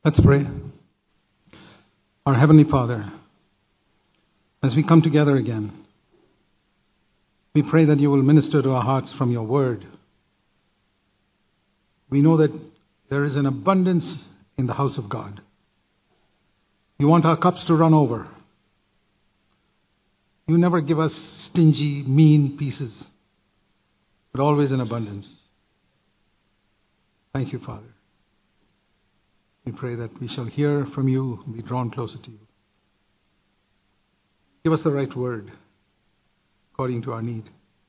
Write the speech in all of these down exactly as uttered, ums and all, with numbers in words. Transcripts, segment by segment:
Let's pray. Our Heavenly Father, as we come together again, we pray that you will minister to our hearts from your word. We know that there is an abundance in the house of God. You want our cups to run over. You never give us stingy, mean pieces, but always in abundance. Thank you, Father. We pray that we shall hear from you and be drawn closer to you. Give us the right word according to our need.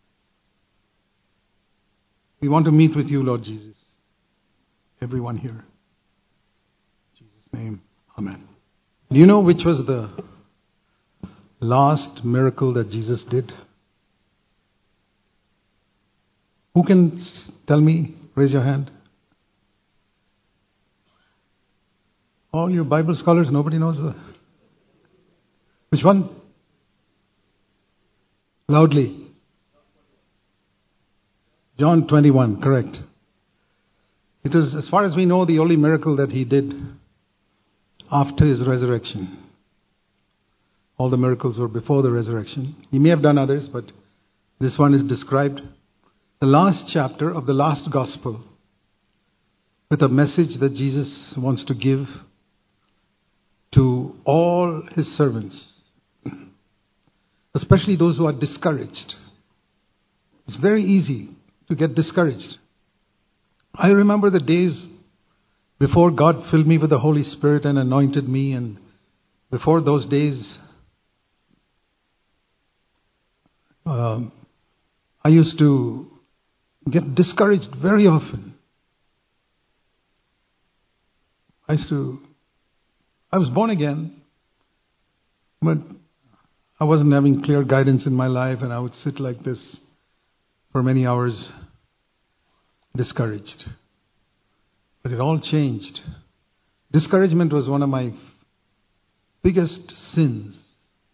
We want to meet with you, Lord Jesus. Everyone here. In Jesus' name, amen. Do you know which was the last miracle that Jesus did? Who can tell me? Raise your hand. All you Bible scholars, nobody knows the... Which one? Loudly. John twenty-one, correct. It is, as far as we know, the only miracle that he did after his resurrection. All the miracles were before the resurrection. He may have done others, but this one is described. The last chapter of the last gospel with a message that Jesus wants to give to all his servants, especially those who are discouraged. It's very easy to get discouraged. I remember the days before God filled me with the Holy Spirit and anointed me, and before those days, um, I used to get discouraged very often. I used to I was born again, but I wasn't having clear guidance in my life, and I would sit like this for many hours, discouraged. But it all changed. Discouragement was one of my biggest sins.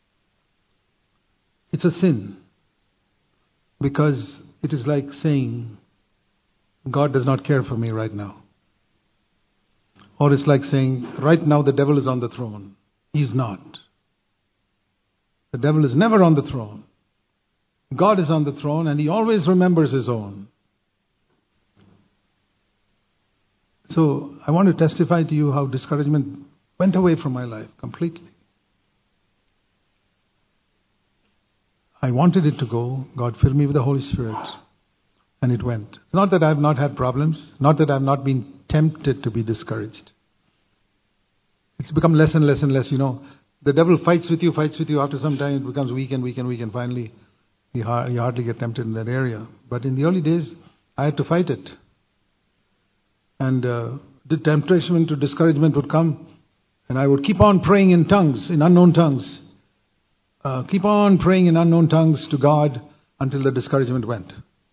It's a sin because it is like saying, God does not care for me right now. Or it's like saying, right now the devil is on the throne. He's not. The devil is never on the throne. God is on the throne, and he always remembers his own. So I want to testify to you how discouragement went away from my life completely. I wanted it to go. God filled me with the Holy Spirit, and it went. It's not that I've not had problems, not that I've not been tempted to be discouraged. It's become less and less and less, you know. The devil fights with you, fights with you. After some time, it becomes weak and weak and weak, and finally, you hardly get tempted in that area. But in the early days, I had to fight it. And uh, the temptation to discouragement would come, and I would keep on praying in tongues, in unknown tongues. Uh, keep on praying in unknown tongues to God until the discouragement went.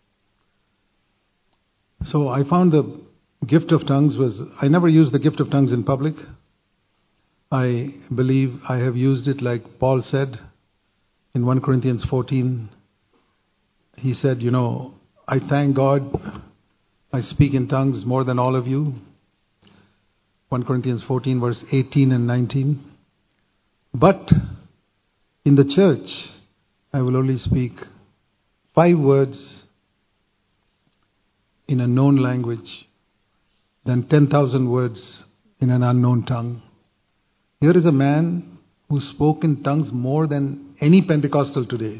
So I found the gift of tongues was, I never used the gift of tongues in public. I believe I have used it like Paul said in First Corinthians fourteen. He said, you know, I thank God I speak in tongues more than all of you. First Corinthians fourteen verse eighteen and nineteen. But in the church, I will only speak five words in a known language than ten thousand words in an unknown tongue. Here is a man who spoke in tongues more than any Pentecostal today.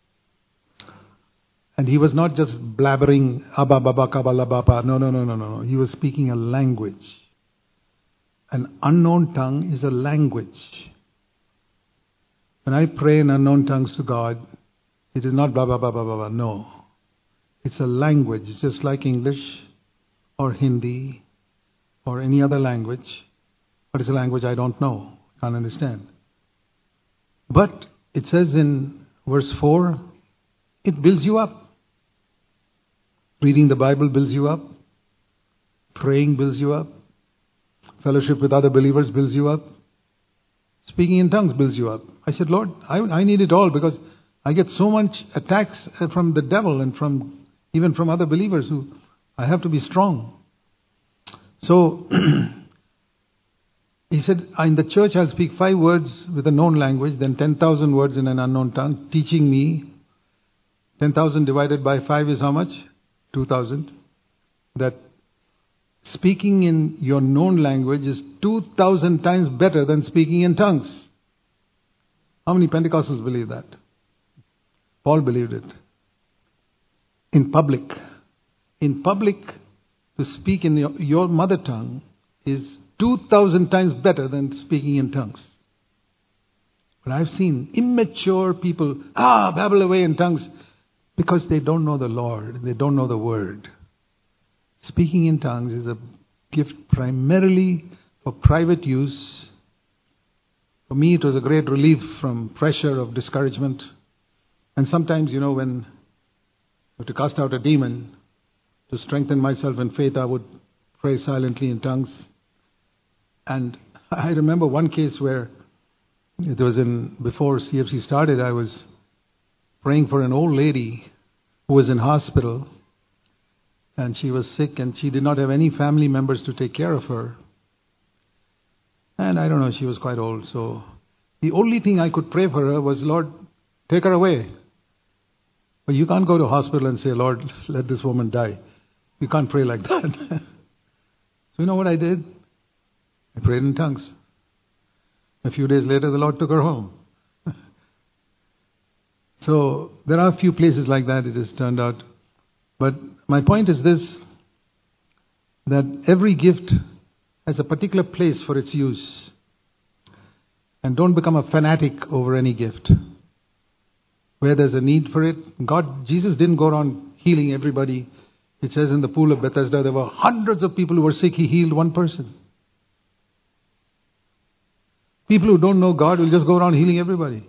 And he was not just blabbering, abba, baba, kabala, baba. No, no, no, no, no. He was speaking a language. An unknown tongue is a language. When I pray in unknown tongues to God, it is not blah, blah, blah, blah, blah, blah. No. It's a language. It's just like English or Hindi or any other language. But it's a language I don't know, can't understand. But it says in verse four, it builds you up. Reading the Bible builds you up. Praying builds you up. Fellowship with other believers builds you up. Speaking in tongues builds you up. I said, Lord, I, I need it all because I get so much attacks from the devil and from even from other believers who I have to be strong. So He said, in the church I'll speak five words with a known language, then ten thousand words in an unknown tongue, teaching me. ten thousand divided by five is how much? two thousand. That speaking in your known language is two thousand times better than speaking in tongues. How many Pentecostals believe that? Paul believed it. In public. In public, to speak in your, your mother tongue is two thousand times better than speaking in tongues. But I've seen immature people, ah, babble away in tongues because they don't know the Lord. They don't know the Word. Speaking in tongues is a gift primarily for private use. For me, it was a great relief from pressure of discouragement. And sometimes, you know, when I have to cast out a demon, to strengthen myself in faith, I would pray silently in tongues. And I remember one case where it was in, before C F C started, I was praying for an old lady who was in hospital. And she was sick and she did not have any family members to take care of her. And I don't know, she was quite old. So the only thing I could pray for her was, Lord, take her away. But you can't go to hospital and say, Lord, let this woman die. You can't pray like that. So you know what I did? I prayed in tongues. A few days later, the Lord took her home. So there are a few places like that it has turned out. But my point is this, that every gift has a particular place for its use. And don't become a fanatic over any gift. Where there's a need for it, God, Jesus didn't go around healing everybody. It says in the pool of Bethesda, there were hundreds of people who were sick. He healed one person. People who don't know God will just go around healing everybody.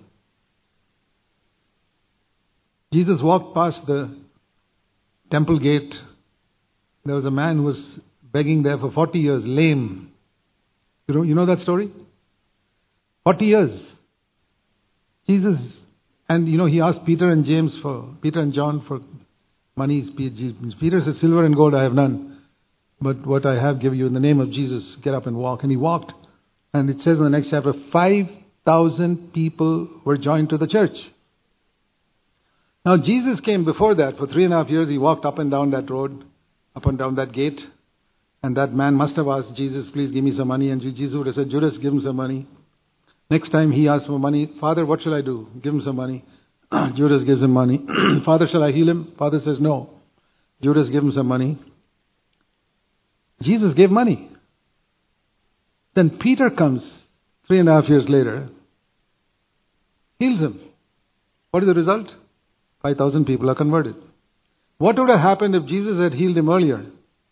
Jesus walked past the temple gate. There was a man who was begging there for forty years, lame. You know, you know that story? forty years. Jesus, and you know, he asked Peter and James for, Peter and John for money. Peter said, silver and gold I have none, but what I have give you in the name of Jesus, get up and walk. And he walked. And it says in the next chapter, five thousand people were joined to the church. Now Jesus came before that. For three and a half years he walked up and down that road, up and down that gate. And that man must have asked Jesus, please give me some money. And Jesus would have said, Judas, give him some money. Next time he asks for money, Father, what shall I do? Give him some money. Judas gives him money. Father, shall I heal him? Father says no. Judas, give him some money. Jesus gave money. Then Peter comes three and a half years later, heals him. What is the result? five thousand people are converted. What would have happened if Jesus had healed him earlier?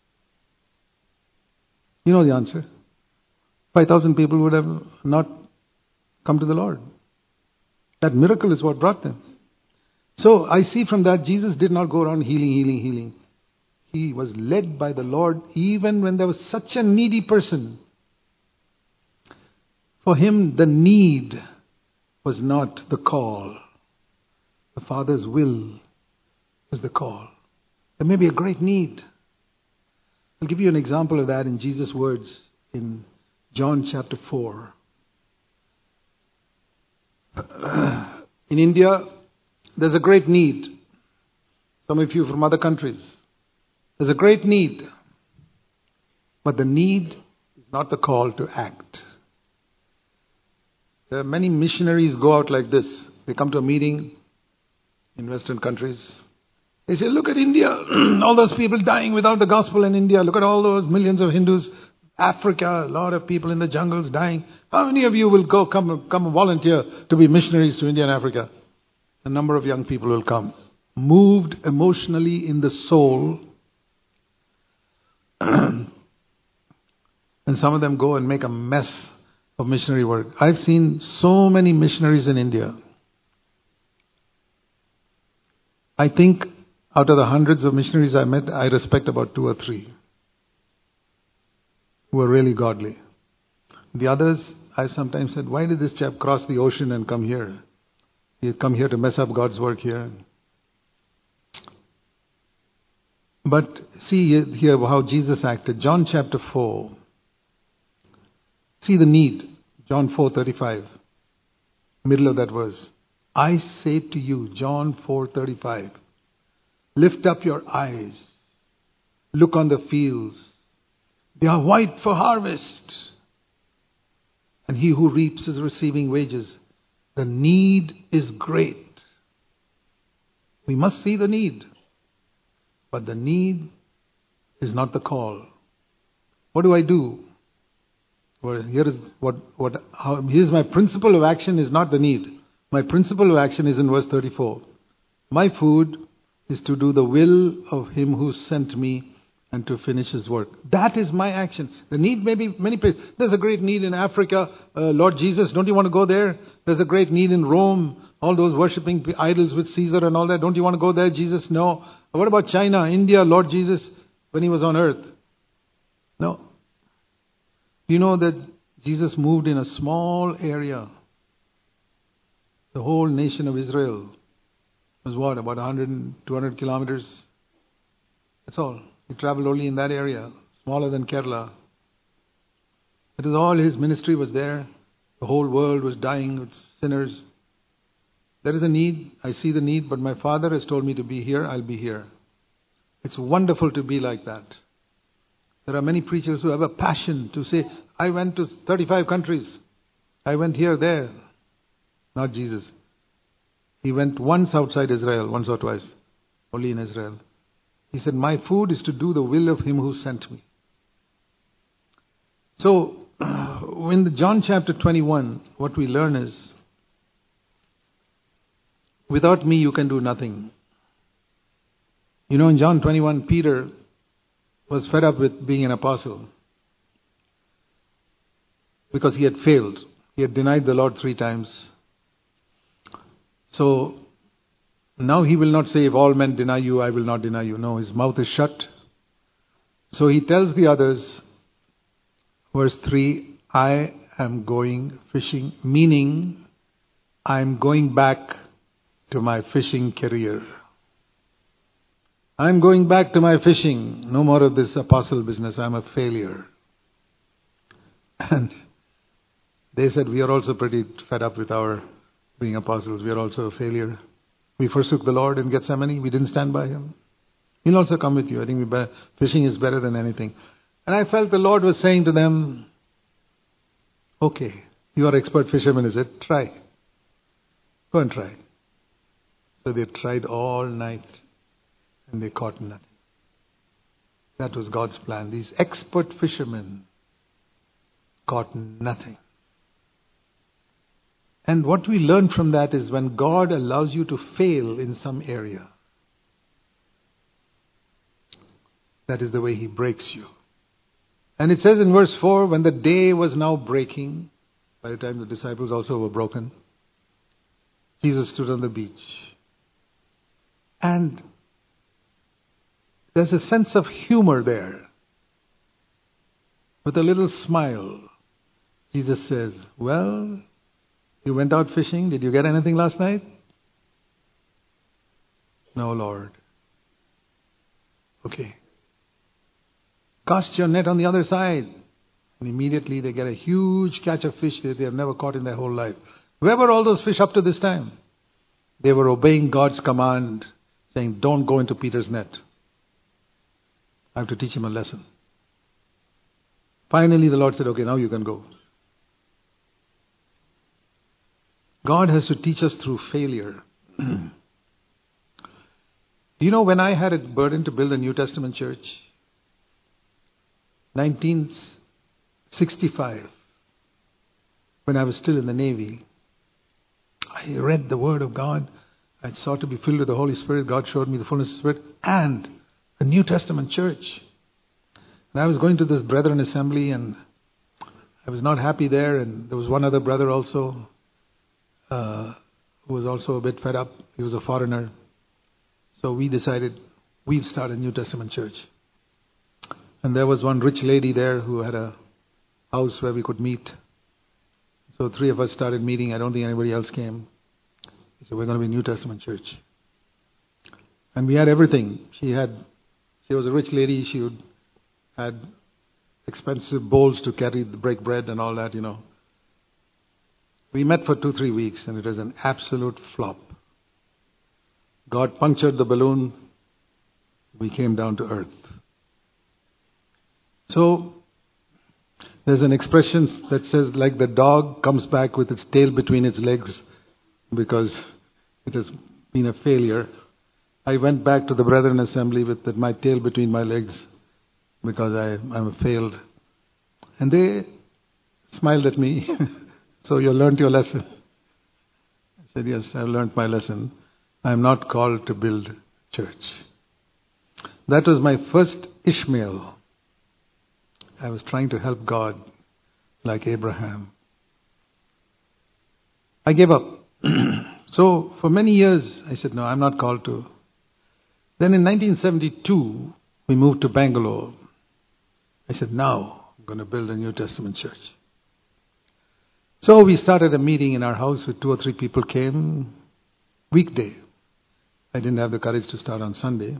You know the answer. five thousand people would have not come to the Lord. That miracle is what brought them. So I see from that Jesus did not go around healing, healing, healing. He was led by the Lord even when there was such a needy person. For him, the need was not the call. The Father's will was the call. There may be a great need. I'll give you an example of that in Jesus' words in John chapter four. In India, there's a great need. Some of you from other countries. There's a great need. But the need is not the call to act. There are many missionaries go out like this. They come to a meeting in Western countries. They say, look at India. All those people dying without the gospel in India. Look at all those millions of Hindus. Africa, a lot of people in the jungles dying. How many of you will go come, come volunteer to be missionaries to India and Africa? A number of young people will come. Moved emotionally in the soul. And some of them go and make a mess of missionary work. I've seen so many missionaries in India. I think out of the hundreds of missionaries I met, I respect about two or three who are really godly. The others, I've sometimes said, why did this chap cross the ocean and come here? He had come here to mess up God's work here. But see here how Jesus acted. John chapter four. See the need. John four thirty-five. Middle of that verse. I say to you, John four thirty-five. Lift up your eyes. Look on the fields. They are white for harvest. And he who reaps is receiving wages. The need is great. We must see the need. But the need is not the call. What do I do? Well, here is what, what, how, here's my principle of action is not the need. My principle of action is in verse thirty-four. My food is to do the will of him who sent me and to finish his work. That is my action. The need may be many places. There's a great need in Africa. Uh, Lord Jesus, don't you want to go there? There's a great need in Rome. All those worshipping idols with Caesar and all that. Don't you want to go there? Jesus, no. What about China, India, Lord Jesus, when he was on earth? No. You know that Jesus moved in a small area. The whole nation of Israel was what? About one hundred, two hundred kilometers? That's all. He traveled only in that area, smaller than Kerala. It was all his ministry was there. The whole world was dying with sinners. There is a need. I see the need, but my Father has told me to be here. I'll be here. It's wonderful to be like that. There are many preachers who have a passion to say, I went to thirty-five countries. I went here, there. Not Jesus. He went once outside Israel, once or twice. Only in Israel. He said, my food is to do the will of him who sent me. So, in the John chapter twenty-one, what we learn is, without me you can do nothing. You know, in John twenty-one, Peter was fed up with being an apostle because he had failed. He had denied the Lord three times. So, now he will not say, if all men deny you, I will not deny you. No, his mouth is shut. So he tells the others, verse three, I am going fishing, meaning I am going back to my fishing career. I am going back to my fishing. No more of this apostle business. I am a failure. And they said, we are also pretty fed up with our being apostles. We are also a failure. We forsook the Lord in Gethsemane. We didn't stand by him. He'll also come with you. I think we be- fishing is better than anything. And I felt the Lord was saying to them, okay, you are expert fishermen, is it? Try. Go and try. So they tried all night and they caught nothing. That was God's plan. These expert fishermen caught nothing. And what we learn from that is when God allows you to fail in some area, that is the way he breaks you. And it says in verse four, when the day was now breaking, by the time the disciples also were broken, Jesus stood on the beach. And there's a sense of humor there. With a little smile, Jesus says, well, you went out fishing. Did you get anything last night? No, Lord. Okay. Cast your net on the other side. And immediately they get a huge catch of fish that they have never caught in their whole life. Where were all those fish up to this time? They were obeying God's command, saying, don't go into Peter's net. I have to teach him a lesson. Finally, the Lord said, okay, now you can go. God has to teach us through failure. Do you know when I had a burden to build a New Testament church? nineteen sixty-five, when I was still in the Navy, I read the Word of God. I sought to be filled with the Holy Spirit. God showed me the fullness of the Spirit and a New Testament church. And I was going to this Brethren assembly and I was not happy there. And there was one other brother also uh, who was also a bit fed up. He was a foreigner. So we decided we'd start a New Testament church. And there was one rich lady there who had a house where we could meet. So three of us started meeting. I don't think anybody else came. So we're going to be a New Testament church. And we had everything. She had, she was a rich lady. She would, had expensive bowls to carry, break bread and all that, you know. We met for two, three weeks and it was an absolute flop. God punctured the balloon. We came down to earth. So, there's an expression that says, like the dog comes back with its tail between its legs because it has been a failure. I went back to the Brethren Assembly with my tail between my legs because I, I'm failed. And they smiled at me. So you learnt your lesson. I said, yes, I've learnt my lesson. I'm not called to build church. That was my first Ishmael. I was trying to help God like Abraham. I gave up. So for many years I said, no, I'm not called to. Then in nineteen seventy-two, we moved to Bangalore. I said, now I'm going to build a New Testament church. So we started a meeting in our house with two or three people came. Weekday. I didn't have the courage to start on Sunday.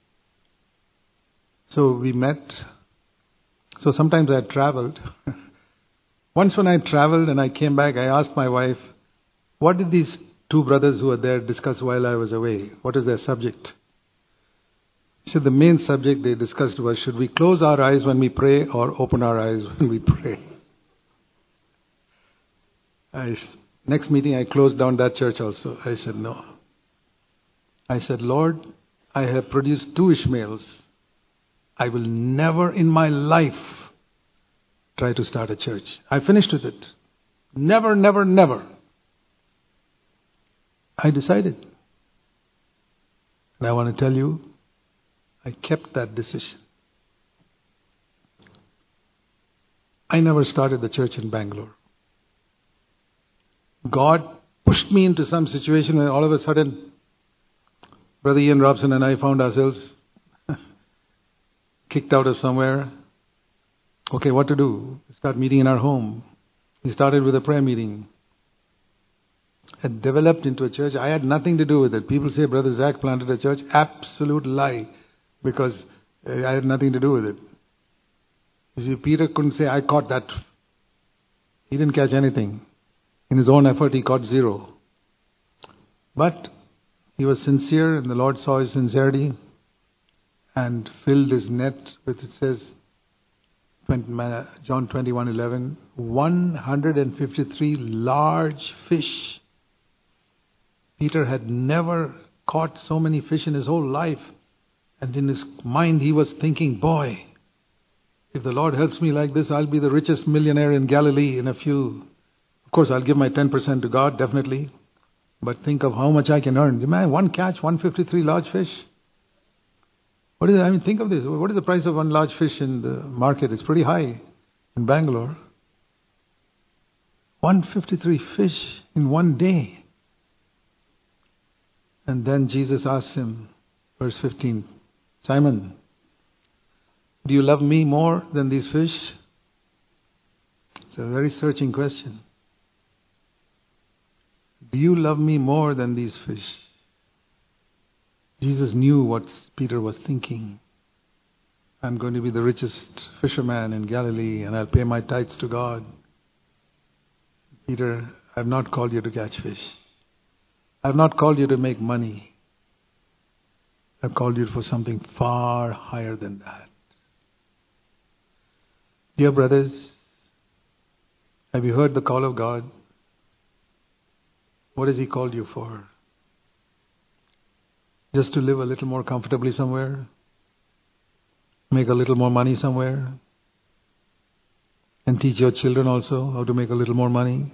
So we met. So sometimes I traveled. Once when I traveled and I came back, I asked my wife, what did these two brothers who were there discuss while I was away? What is their subject? She said the main subject they discussed was, should we close our eyes when we pray or open our eyes when we pray? I, next meeting I closed down that church also. I said no. I said, Lord, I have produced two Ishmaels. I will never in my life try to start a church. I finished with it. Never, never, never. I decided. And I want to tell you, I kept that decision. I never started the church in Bangalore. God pushed me into some situation and all of a sudden, Brother Ian Robson and I found ourselves kicked out of somewhere. Okay, what to do? Start meeting in our home. We started with a prayer meeting. It developed into a church. I had nothing to do with it. People say Brother Zach planted a church. Absolute lie. Because I had nothing to do with it. You see, Peter couldn't say, I caught that. He didn't catch anything. In his own effort, he caught zero. But he was sincere and the Lord saw his sincerity and filled his net with, it says, John twenty-one eleven, one hundred fifty-three large fish. Peter had never caught so many fish in his whole life. And in his mind he was thinking, boy, if the Lord helps me like this, I'll be the richest millionaire in Galilee in a few. Of course, I'll give my ten percent to God, definitely. But think of how much I can earn. Man, one catch, one hundred fifty-three large fish. What is it? I mean, think of this. What is the price of one large fish in the market? It's pretty high in Bangalore. one hundred fifty-three fish in one day. And then Jesus asks him, verse fifteen, Simon, do you love me more than these fish? It's a very searching question. Do you love me more than these fish? Jesus knew what Peter was thinking. I'm going to be the richest fisherman in Galilee and I'll pay my tithes to God. Peter, I've not called you to catch fish. I've not called you to make money. I've called you for something far higher than that. Dear brothers, have you heard the call of God? What has He called you for? Just to live a little more comfortably somewhere? Make a little more money somewhere? And teach your children also how to make a little more money?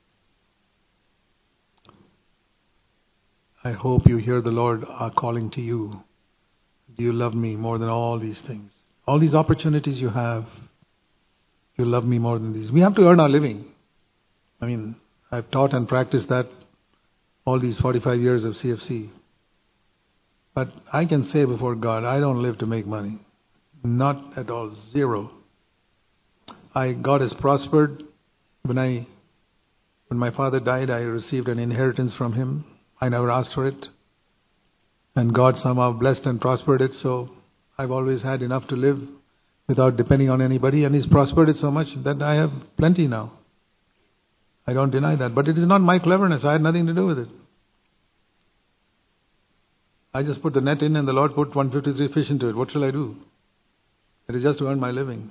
I hope you hear the Lord are calling to you. Do you love me more than all these things? All these opportunities you have, you love me more than these. We have to earn our living. I mean, I've taught and practiced that all these forty-five years of C F C. But I can say before God, I don't live to make money. Not at all. Zero. I, God has prospered. When I, when my father died, I received an inheritance from him. I never asked for it. And God somehow blessed and prospered it. So I've always had enough to live. without depending on anybody, and he's prospered it so much that I have plenty now. I don't deny that. But it is not my cleverness. I had nothing to do with it. I just put the net in and the Lord put one hundred fifty-three fish into it. What shall I do? It is just to earn my living.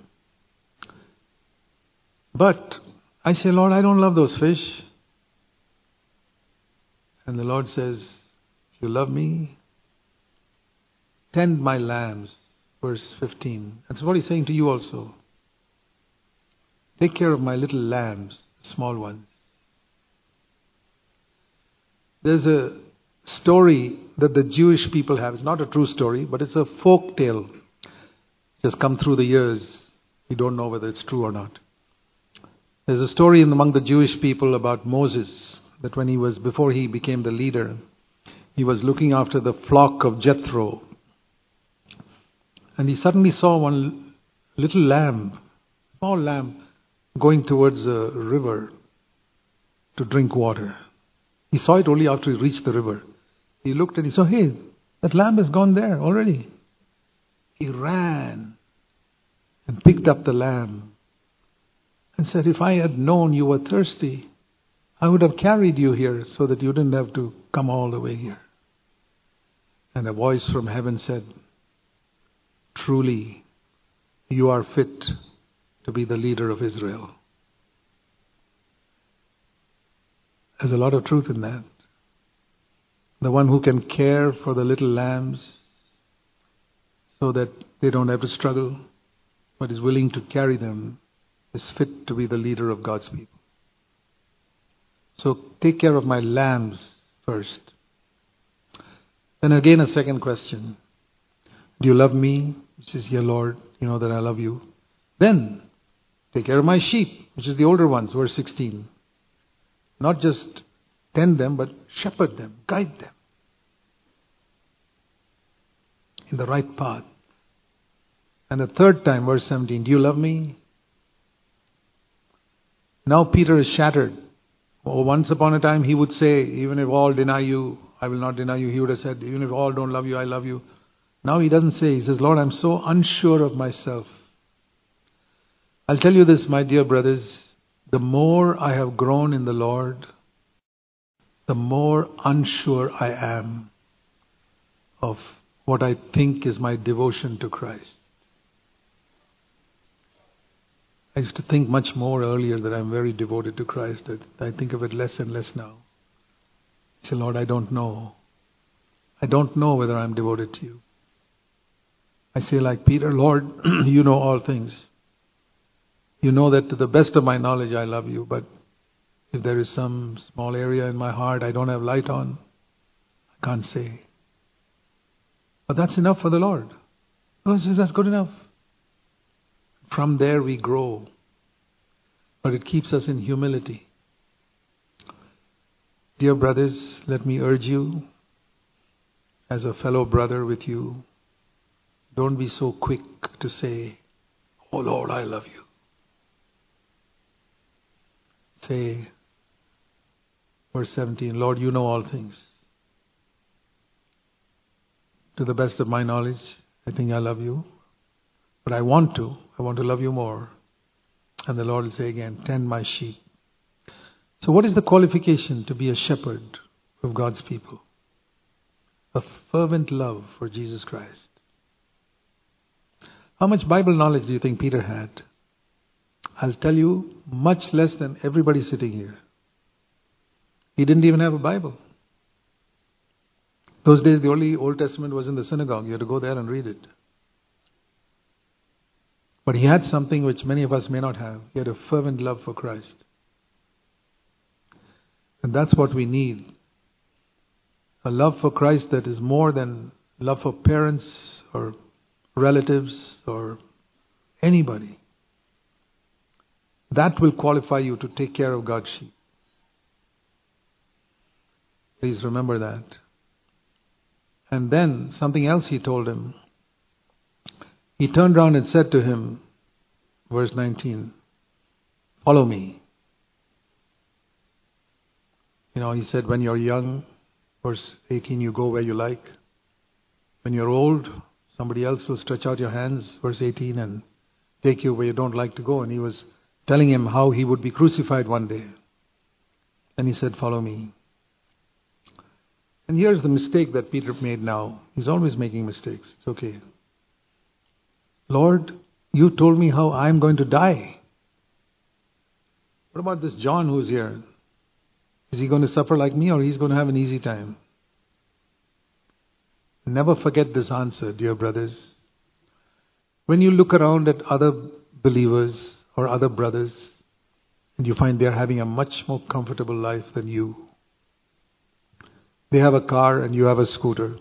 But I say, Lord, I don't love those fish. And the Lord says, you love me? Tend my lambs. Verse fifteen. That's what he's saying to you also. Take care of my little lambs, small ones. There's a story that the Jewish people have. It's not a true story, but it's a folk tale. Just come through the years. You don't know whether it's true or not. There's a story among the Jewish people about Moses, that when he was, before he became the leader, he was looking after the flock of Jethro. And he suddenly saw one little lamb, small lamb, going towards a river to drink water. He saw it only after he reached the river. He looked and he saw, hey, that lamb has gone there already. He ran and picked up the lamb and said, if I had known you were thirsty, I would have carried you here so that you didn't have to come all the way here. And a voice from heaven said, truly, you are fit to be the leader of Israel. There's a lot of truth in that. The one who can care for the little lambs so that they don't have to struggle, but is willing to carry them, is fit to be the leader of God's people. So take care of my lambs first. Then again a second question. Do you love me? Which is, yeah, Lord, you know that I love you. Then take care of my sheep, which is the older ones, verse sixteen. Not just tend them, but shepherd them, guide them in the right path. And the third time, verse seventeen, do you love me? Now Peter is shattered. Oh, once upon a time he would say, even if all deny you, I will not deny you. He would have said, even if all don't love you, I love you. Now he doesn't say. He says, Lord, I'm so unsure of myself. I'll tell you this, my dear brothers. The more I have grown in the Lord, the more unsure I am of what I think is my devotion to Christ. I used to think much more earlier that I'm very devoted to Christ. I think of it less and less now. I say, Lord, I don't know. I don't know whether I'm devoted to you. I say like Peter, Lord, you know all things. You know that to the best of my knowledge I love you, but if there is some small area in my heart I don't have light on, I can't say. But that's enough for the Lord. Oh, he says that's good enough. From there we grow. But it keeps us in humility. Dear brothers, let me urge you, as a fellow brother with you, don't be so quick to say, oh Lord, I love you. Say, verse seventeen, Lord, you know all things. To the best of my knowledge, I think I love you. But I want to. I want to love you more. And the Lord will say again, tend my sheep. So what is the qualification to be a shepherd of God's people? A fervent love for Jesus Christ. How much Bible knowledge do you think Peter had? I'll tell you, much less than everybody sitting here. He didn't even have a Bible. Those days the only Old Testament was in the synagogue. You had to go there and read it. But he had something which many of us may not have. He had a fervent love for Christ. And that's what we need. A love for Christ that is more than love for parents or relatives or anybody. That will qualify you to take care of God's sheep. Please remember that. And then something else he told him. He turned around and said to him, verse nineteen, follow me. You know, he said, when you're young, verse eighteen, you go where you like. When you're old, somebody else will stretch out your hands, verse eighteen, and take you where you don't like to go. And he was telling him how he would be crucified one day. And he said, follow me. And here's the mistake that Peter made now. He's always making mistakes. It's okay. Lord, you told me how I'm going to die. What about this John who's here? Is he going to suffer like me, or he's going to have an easy time? Never forget this answer, dear brothers. When you look around at other believers or other brothers, and you find they're having a much more comfortable life than you. They have a car and you have a scooter.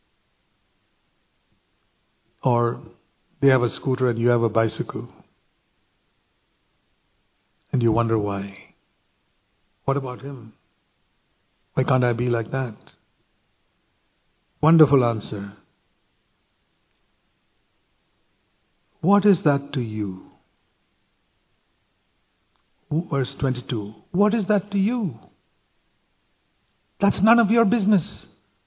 Or they have a scooter and you have a bicycle. And you wonder why. What about him? Why can't I be like that? Wonderful answer. What is that to you? Verse twenty-two. What is that to you? That's none of your business.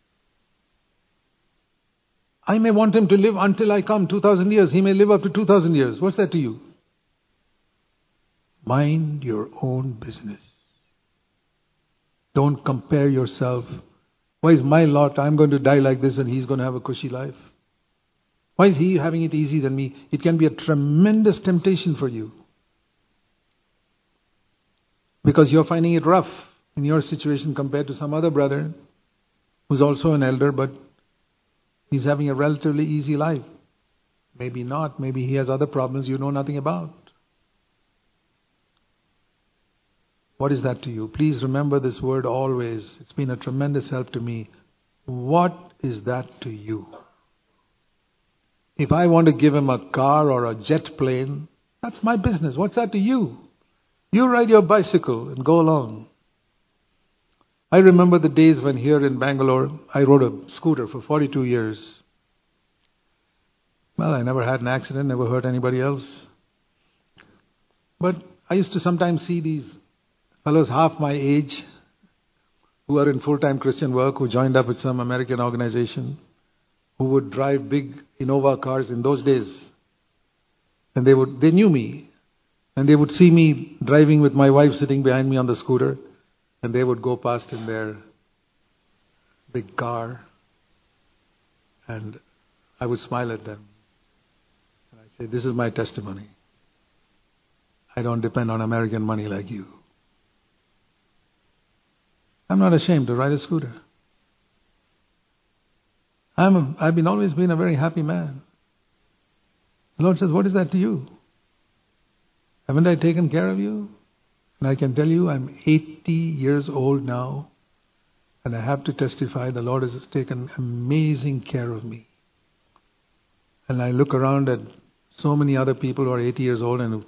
I may want him to live until I come two thousand years. He may live up to two thousand years. What's that to you? Mind your own business. Don't compare yourself. Why is my lot, I'm going to die like this and he's going to have a cushy life? Why is he having it easy than me? It can be a tremendous temptation for you. Because you're finding it rough in your situation compared to some other brother who's also an elder, but he's having a relatively easy life. Maybe not. Maybe he has other problems you know nothing about. What is that to you? Please remember this word always. It's been a tremendous help to me. What is that to you? If I want to give him a car or a jet plane, that's my business. What's that to you? You ride your bicycle and go along. I remember the days when here in Bangalore, I rode a scooter for forty-two years. Well, I never had an accident, never hurt anybody else. But I used to sometimes see these fellows half my age who are in full-time Christian work, who joined up with some American organization, who would drive big Innova cars in those days. And they would, they knew me. And they would see me driving with my wife sitting behind me on the scooter. And they would go past in their big car. And I would smile at them. And I'd say, this is my testimony. I don't depend on American money like you. I'm not ashamed to ride a scooter. I'm a, I've been always been a very happy man. The Lord says, what is that to you? Haven't I taken care of you? And I can tell you, I'm eighty years old now. And I have to testify, the Lord has taken amazing care of me. And I look around at so many other people who are eighty years old, and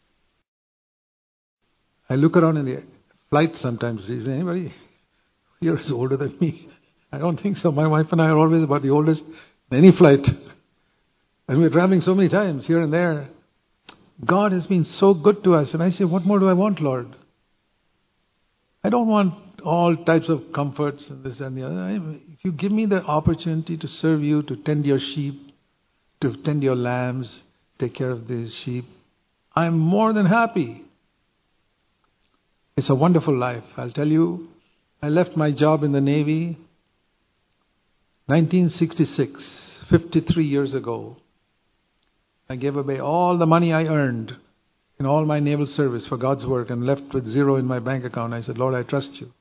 I look around in the flight sometimes. Is anybody here is older than me? I don't think so. My wife and I are always about the oldest in any flight. And we're traveling so many times here and there. God has been so good to us. And I say, what more do I want, Lord? I don't want all types of comforts and this and the other. If you give me the opportunity to serve you, to tend your sheep, to tend your lambs, take care of the sheep, I'm more than happy. It's a wonderful life. I'll tell you, I left my job in the Navy nineteen sixty-six, fifty-three years ago. I gave away all the money I earned in all my naval service for God's work and left with zero in my bank account. I said, Lord, I trust you.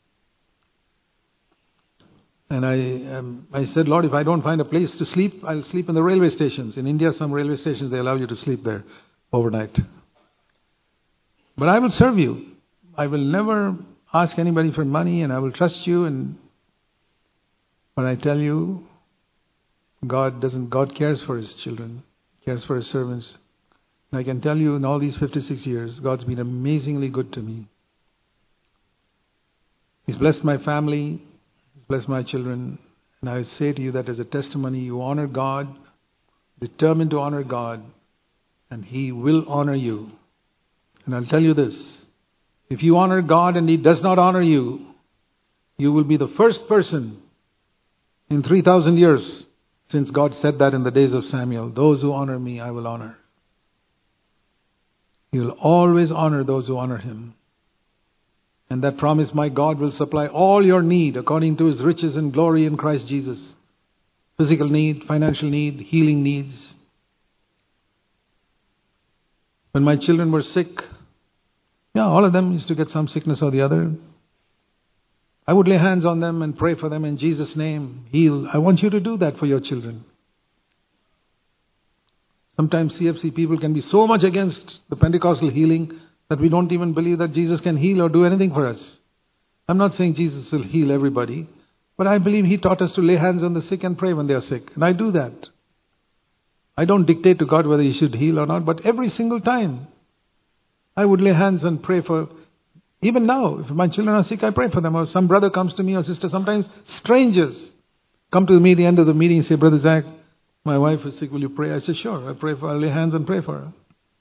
And I um, I said, Lord, if I don't find a place to sleep, I'll sleep in the railway stations. In India, some railway stations, they allow you to sleep there overnight. But I will serve you. I will never ask anybody for money, and I will trust you. And when I tell you, God doesn't, God cares for His children, cares for His servants. And I can tell you, in all these fifty-six years, God's been amazingly good to me. He's blessed my family, He's blessed my children. And I say to you that as a testimony, you honor God, determined to honor God, and He will honor you. And I'll tell you this. If you honor God and He does not honor you, you will be the first person in three thousand years, since God said that in the days of Samuel, those who honor me, I will honor. He will always honor those who honor Him. And that promise, my God will supply all your need according to His riches and glory in Christ Jesus. Physical need, financial need, healing needs. When my children were sick, yeah, all of them used to get some sickness or the other. I would lay hands on them and pray for them in Jesus' name. Heal. I want you to do that for your children. Sometimes C F C people can be so much against the Pentecostal healing that we don't even believe that Jesus can heal or do anything for us. I'm not saying Jesus will heal everybody, but I believe He taught us to lay hands on the sick and pray when they are sick. And I do that. I don't dictate to God whether He should heal or not, but every single time I would lay hands and pray for. Even now, if my children are sick, I pray for them. Or some brother comes to me or sister. Sometimes strangers come to me at the end of the meeting and say, Brother Zach, my wife is sick, will you pray? I say, sure. I pray for her. I lay hands and pray for her.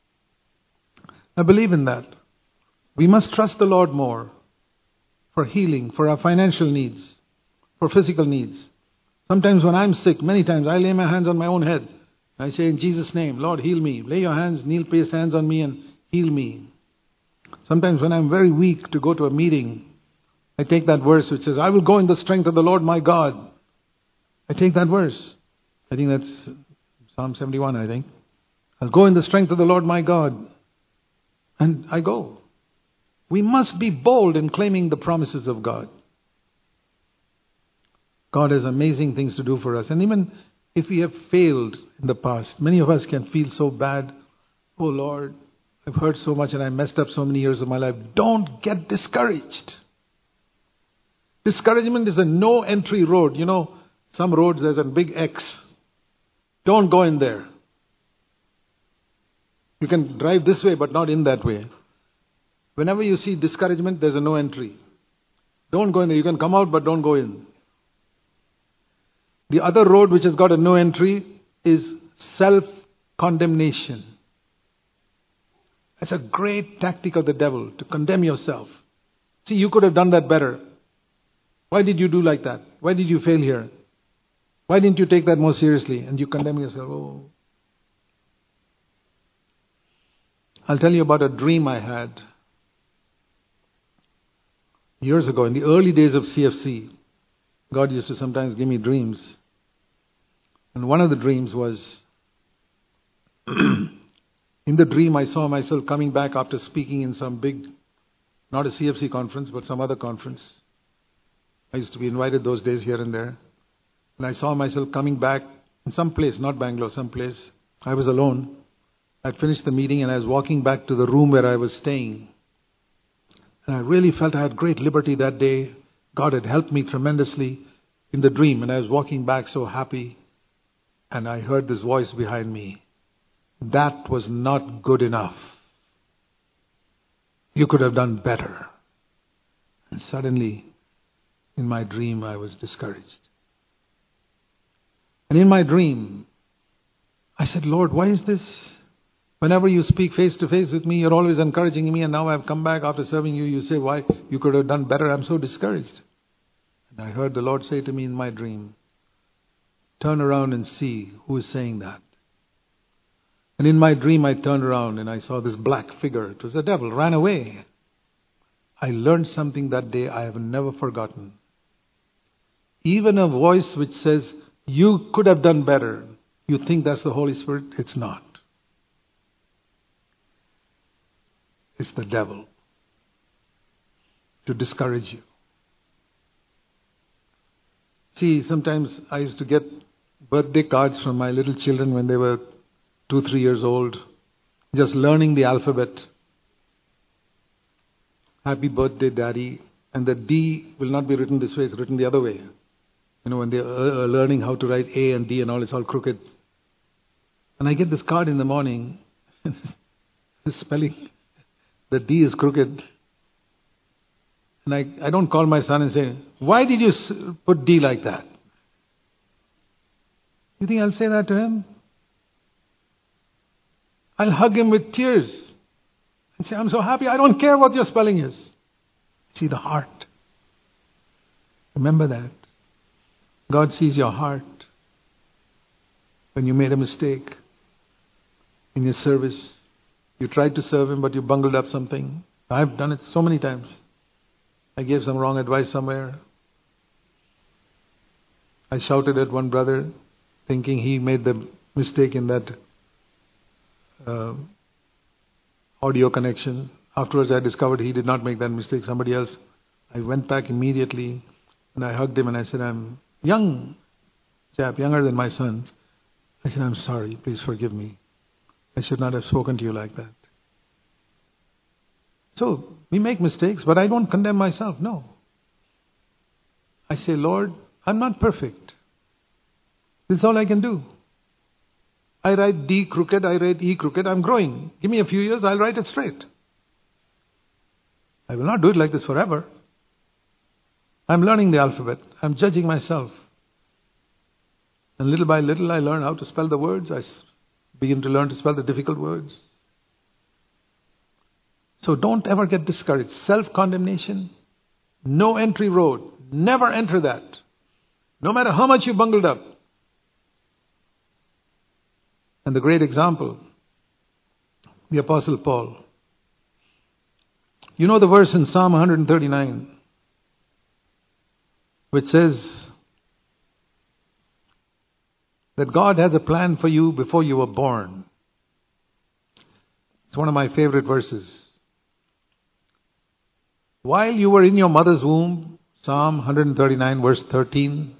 I believe in that. We must trust the Lord more for healing, for our financial needs, for physical needs. Sometimes when I'm sick, many times I lay my hands on my own head. I say, in Jesus' name, Lord, heal me. Lay your hands, kneel, place hands on me and heal me. Sometimes when I'm very weak to go to a meeting, I take that verse which says, I will go in the strength of the Lord my God. I take that verse. I think that's Psalm seventy-one, I think. I'll go in the strength of the Lord my God. And I go. We must be bold in claiming the promises of God. God has amazing things to do for us. And even if we have failed in the past, many of us can feel so bad. Oh Lord, I've heard so much and I messed up so many years of my life. Don't get discouraged. Discouragement is a no entry road. You know, some roads there's a big X. Don't go in there. You can drive this way but not in that way. Whenever you see discouragement, there's a no entry. Don't go in there. You can come out but don't go in. The other road which has got a no entry is self-condemnation. That's a great tactic of the devil, to condemn yourself. See, you could have done that better. Why did you do like that? Why did you fail here? Why didn't you take that more seriously? And you condemn yourself. Oh. I'll tell you about a dream I had years ago, in the early days of C F C. God used to sometimes give me dreams. And one of the dreams was, in the dream I saw myself coming back after speaking in some big, not a C F C conference, but some other conference. I used to be invited those days here and there. And I saw myself coming back in some place, not Bangalore, some place. I was alone. I'd finished the meeting and I was walking back to the room where I was staying. And I really felt I had great liberty that day. God had helped me tremendously in the dream. And I was walking back so happy. And I heard this voice behind me. That was not good enough. You could have done better. And suddenly, in my dream, I was discouraged. And in my dream, I said, Lord, why is this? Whenever you speak face to face with me, you're always encouraging me. And now I've come back after serving you. You say, why? You could have done better. I'm so discouraged. And I heard the Lord say to me in my dream, turn around and see who is saying that. And in my dream, I turned around and I saw this black figure. It was the devil, ran away. I learned something that day I have never forgotten. Even a voice which says, you could have done better. You think that's the Holy Spirit? It's not. It's the devil to discourage you. See, sometimes I used to get birthday cards from my little children when they were two, three years old, just learning the alphabet. Happy birthday, Daddy. And the D will not be written this way, it's written the other way. You know, when they're uh, learning how to write A and D and all, it's all crooked. And I get this card in the morning, the spelling, the D is crooked. And I, I don't call my son and say, why did you put D like that? You think I'll say that to him? I'll hug him with tears and say, I'm so happy, I don't care what your spelling is. See the heart. Remember that. God sees your heart. When you made a mistake in your service, You tried to serve him, but you bungled up something. I've done it so many times. I gave some wrong advice somewhere. I shouted at one brother, thinking he made the mistake in that uh, audio connection. Afterwards, I discovered he did not make that mistake, somebody else. I went back immediately and I hugged him and I said, I'm young chap, younger than my son. I said, I'm sorry, please forgive me. I should not have spoken to you like that. So, we make mistakes, but I don't condemn myself, no. I say, Lord, I'm not perfect. This is all I can do. I write D crooked, I write E crooked, I'm growing. Give me a few years, I'll write it straight. I will not do it like this forever. I'm learning the alphabet. I'm judging myself. And little by little, I learn how to spell the words. I begin to learn to spell the difficult words. So don't ever get discouraged. Self-condemnation, no entry road. Never enter that. No matter how much you bungled up. And the great example, the Apostle Paul. You know the verse in Psalm one thirty-nine, which says that God has a plan for you before you were born. It's one of my favorite verses. While you were in your mother's womb, Psalm one thirty-nine, verse thirteen.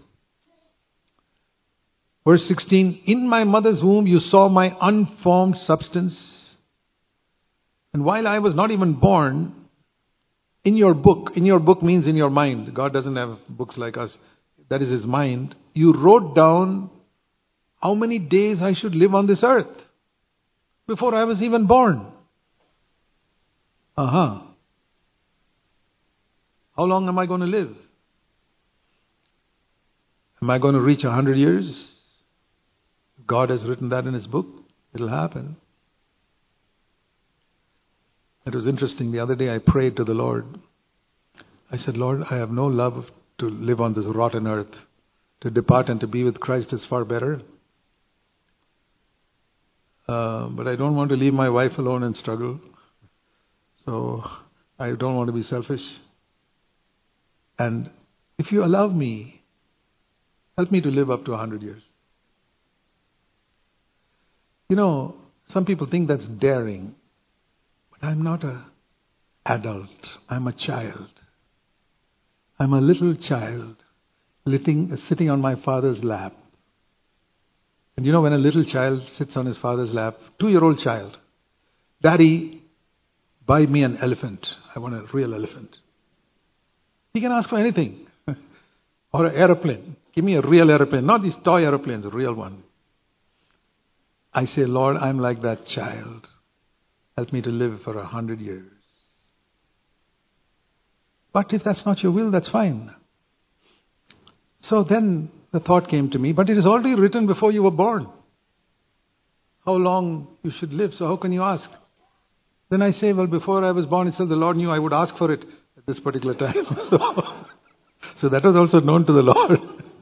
Verse sixteen, in my mother's womb you saw my unformed substance. And while I was not even born, in your book, in your book means in your mind. God doesn't have books like us. That is His mind. You wrote down how many days I should live on this earth before I was even born. Uh-huh. How long am I going to live? Am I going to reach a hundred years? God has written that in His book. It'll happen. It was interesting. The other day I prayed to the Lord. I said, Lord, I have no love to live on this rotten earth. To depart and to be with Christ is far better. Uh, but I don't want to leave my wife alone and struggle. So I don't want to be selfish. And if you allow me, help me to live up to a hundred years. You know, some people think that's daring. But I'm not an adult. I'm a child. I'm a little child sitting, sitting on my father's lap. And you know when a little child sits on his father's lap, two-year-old child, Daddy, buy me an elephant. I want a real elephant. He can ask for anything. Or an aeroplane. Give me a real aeroplane. Not these toy aeroplanes, a real one. I say, Lord, I'm like that child. Help me to live for a hundred years. But if that's not your will, that's fine. So then the thought came to me, but it is already written before you were born. How long you should live, so how can you ask? Then I say, well, before I was born itself, the Lord knew I would ask for it at this particular time. so, so that was also known to the Lord.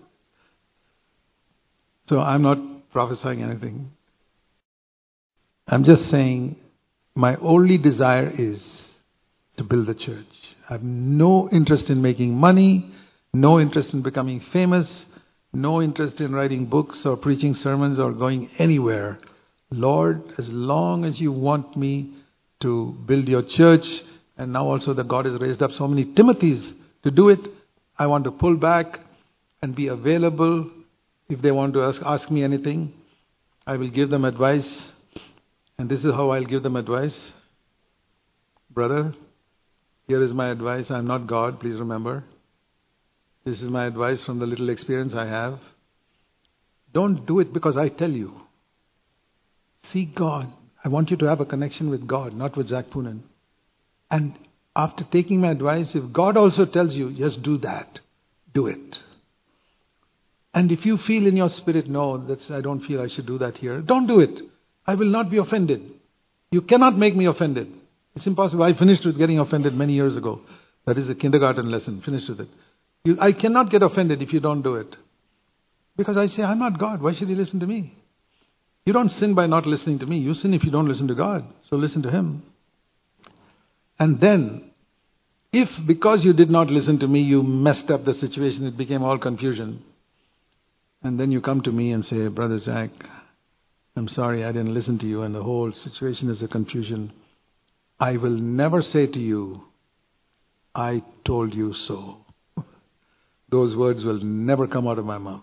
So I'm not prophesying anything. I'm just saying, my only desire is to build the church. I have no interest in making money, no interest in becoming famous, no interest in writing books or preaching sermons or going anywhere. Lord, as long as you want me to build your church, and now also that God has raised up so many Timothys to do it, I want to pull back and be available. If they want to ask, ask me anything, I will give them advice. And this is how I'll give them advice. Brother, here is my advice. I'm not God, please remember. This is my advice from the little experience I have. Don't do it because I tell you. Seek God. I want you to have a connection with God, not with Zach Poonen. And after taking my advice, if God also tells you, yes, do that, do it. And if you feel in your spirit, no, that's, I don't feel I should do that here, don't do it. I will not be offended. You cannot make me offended. It's impossible. I finished with getting offended many years ago. That is a kindergarten lesson. Finished with it. You, I cannot get offended if you don't do it. Because I say, I'm not God. Why should He listen to me? You don't sin by not listening to me. You sin if you don't listen to God. So listen to Him. And then, if because you did not listen to me, you messed up the situation, it became all confusion. And then you come to me and say, Brother Zach, I'm sorry I didn't listen to you and the whole situation is a confusion. I will never say to you, I told you so. Those words will never come out of my mouth.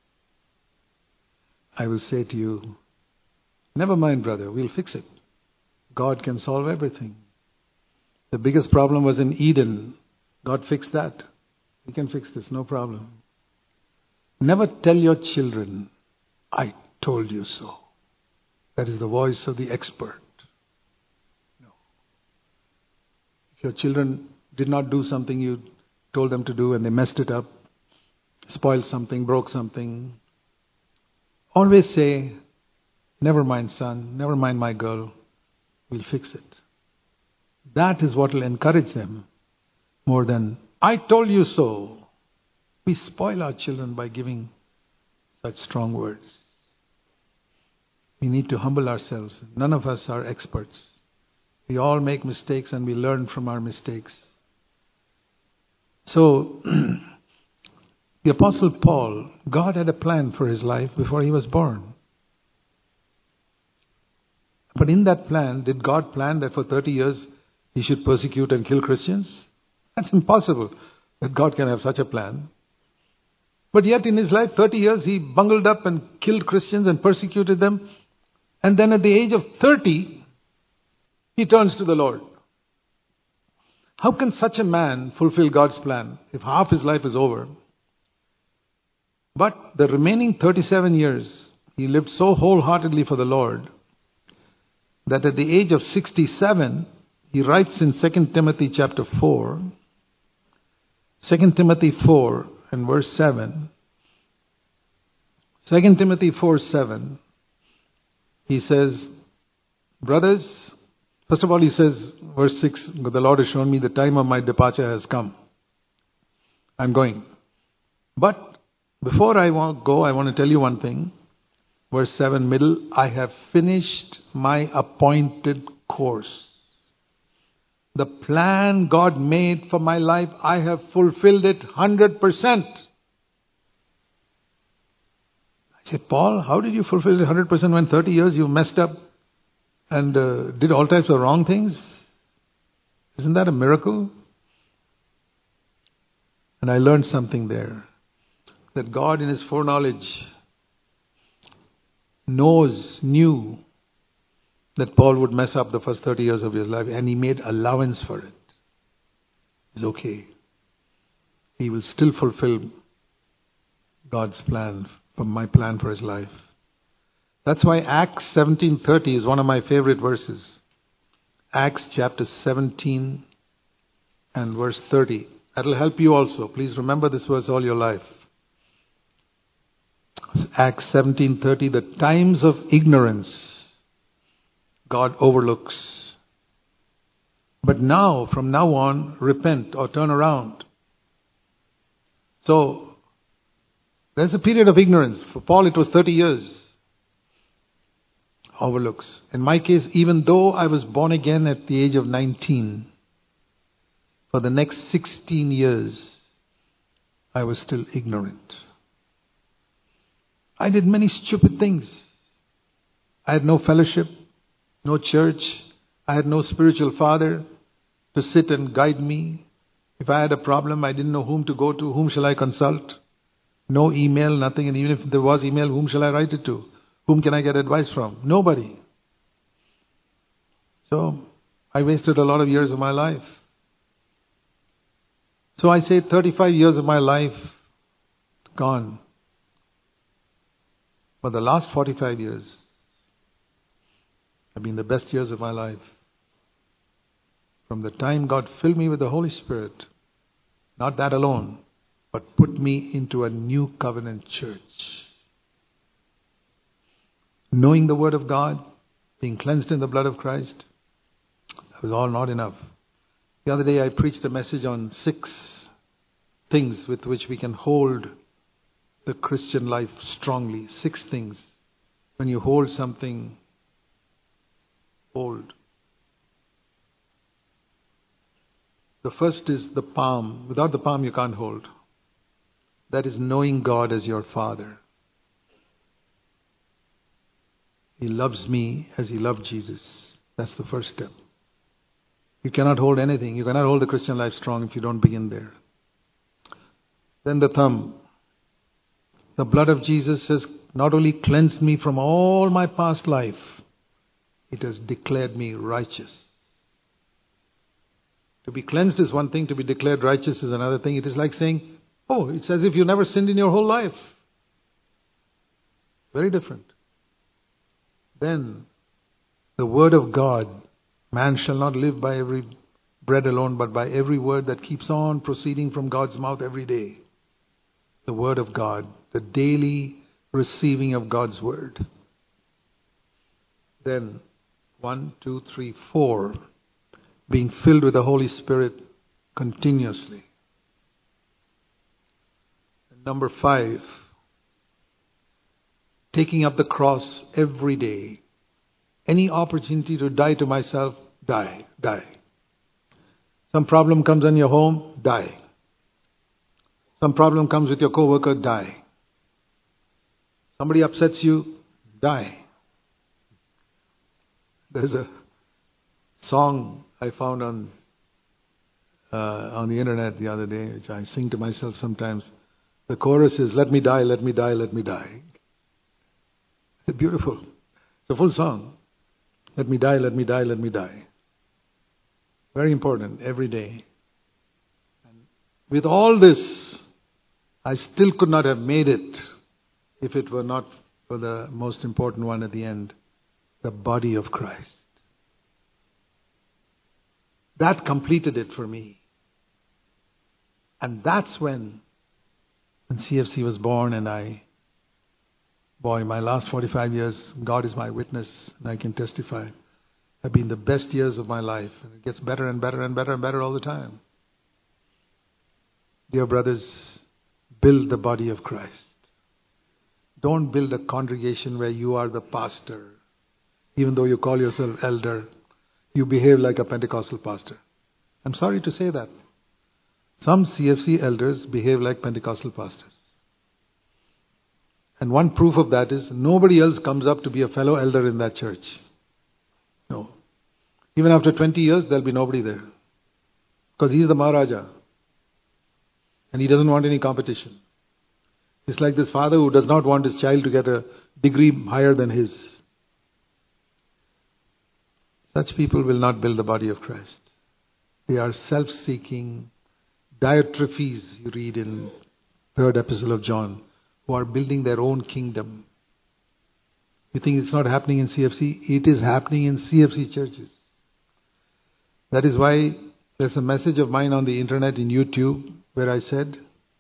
I will say to you, never mind, brother, we'll fix it. God can solve everything. The biggest problem was in Eden. God fixed that. We can fix this, no problem. Never tell your children, I told you so. That is the voice of the expert. No. If your children did not do something you told them to do and they messed it up, spoiled something, broke something, always say, never mind, son, never mind, my girl, we'll fix it. That is what will encourage them more than, I told you so. We spoil our children by giving such strong words. We need to humble ourselves. None of us are experts. We all make mistakes and we learn from our mistakes. So, the Apostle Paul, God had a plan for his life before he was born. But in that plan, did God plan that for thirty years he should persecute and kill Christians? That's impossible that God can have such a plan. But yet in his life, thirty years, he bungled up and killed Christians and persecuted them. And then at the age of thirty, he turns to the Lord. How can such a man fulfill God's plan if half his life is over? But the remaining thirty-seven years, he lived so wholeheartedly for the Lord that at the age of sixty-seven, he writes in Second Timothy chapter four, Second Timothy four and verse seven, Second Timothy four seven, he says, brothers, first of all he says, verse six, the Lord has shown me the time of my departure has come. I'm going. But before I want go, I want to tell you one thing. Verse seven, middle, I have finished my appointed course. The plan God made for my life, I have fulfilled it one hundred percent. I said, Paul, how did you fulfill it one hundred percent when thirty years you messed up and uh, did all types of wrong things? Isn't that a miracle? And I learned something there. That God in His foreknowledge knows, knew that Paul would mess up the first thirty years of his life, and He made allowance for it. It's okay. He will still fulfill God's plan, for my plan for his life. That's why Acts seventeen thirty is one of my favorite verses. Acts chapter seventeen and verse thirty. That will help you also. Please remember this verse all your life. Acts seventeen thirty, the times of ignorance God overlooks. But now, from now on, repent or turn around. So, there's a period of ignorance. For Paul, it was thirty years. Overlooks. In my case, even though I was born again at the age of nineteen, for the next sixteen years, I was still ignorant. I did many stupid things. I had no fellowship, no church. I had no spiritual father to sit and guide me. If I had a problem, I didn't know whom to go to. Whom shall I consult? No email, nothing. And even if there was email, whom shall I write it to? Whom can I get advice from? Nobody. So, I wasted a lot of years of my life. So I say thirty-five years of my life gone. But the last forty-five years have been the best years of my life. From the time God filled me with the Holy Spirit, not that alone, but put me into a new covenant church. Knowing the Word of God, being cleansed in the blood of Christ, that was all not enough. The other day I preached a message on six things with which we can hold the Christian life strongly. Six things. when you hold something old. The first is the palm. Without the palm you can't hold. That is knowing God as your Father. He loves me as He loved Jesus. That's the first step. You cannot hold anything. You cannot hold the Christian life strong if you don't begin there. Then the thumb. The blood of Jesus has not only cleansed me from all my past life, it has declared me righteous. To be cleansed is one thing, to be declared righteous is another thing. It is like saying, oh, it's as if you never sinned in your whole life. Very different. Then, the word of God. Man shall not live by every bread alone, but by every word that keeps on proceeding from God's mouth every day. The word of God. The daily receiving of God's word. Then, one, two, three, four. Being filled with the Holy Spirit continuously. And number five. Taking up the cross every day. Any opportunity to die to myself, die, die. Some problem comes in your home, die. Some problem comes with your co-worker, die. Somebody upsets you, die. There's a song I found on uh, on the internet the other day, which I sing to myself sometimes. The chorus is, let me die, let me die, let me die. It's beautiful. It's a full song. Let me die, let me die, let me die. Very important, every day. And with all this, I still could not have made it if it were not for the most important one at the end, the body of Christ. That completed it for me. And that's when, when C F C was born and I Boy, my last forty-five years, God is my witness, and I can testify, have been the best years of my life. And it gets better and better and better and better all the time. Dear brothers, build the body of Christ. Don't build a congregation where you are the pastor. Even though you call yourself elder, you behave like a Pentecostal pastor. I'm sorry to say that. Some C F C elders behave like Pentecostal pastors. And one proof of that is nobody else comes up to be a fellow elder in that church. No. Even after twenty years, there'll be nobody there. Because he's the Maharaja. And he doesn't want any competition. It's like this father who does not want his child to get a degree higher than his. Such people will not build the body of Christ. They are self-seeking Diotrephes, you read in third epistle of John, who are building their own kingdom. You think it's not happening in C F C? It is happening in C F C churches. That is why there's a message of mine on the internet in YouTube where I said,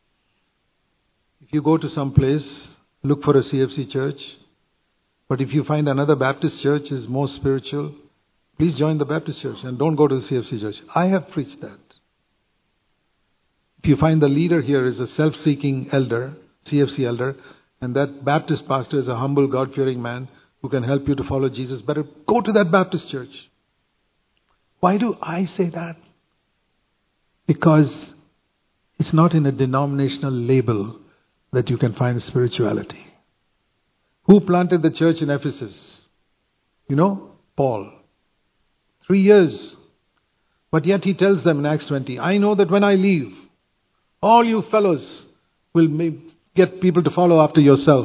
if you go to some place, look for a C F C church. But if you find another Baptist church is more spiritual, please join the Baptist church and don't go to the C F C church. I have preached that. If you find the leader here is a self-seeking elder, C F C elder, and that Baptist pastor is a humble, God-fearing man who can help you to follow Jesus better, go to that Baptist church. Why do I say that? Because it's not in a denominational label that you can find spirituality. Who planted the church in Ephesus? You know, Paul. Three years. But yet he tells them in Acts twenty, I know that when I leave, all you fellows will get people to follow after yourself.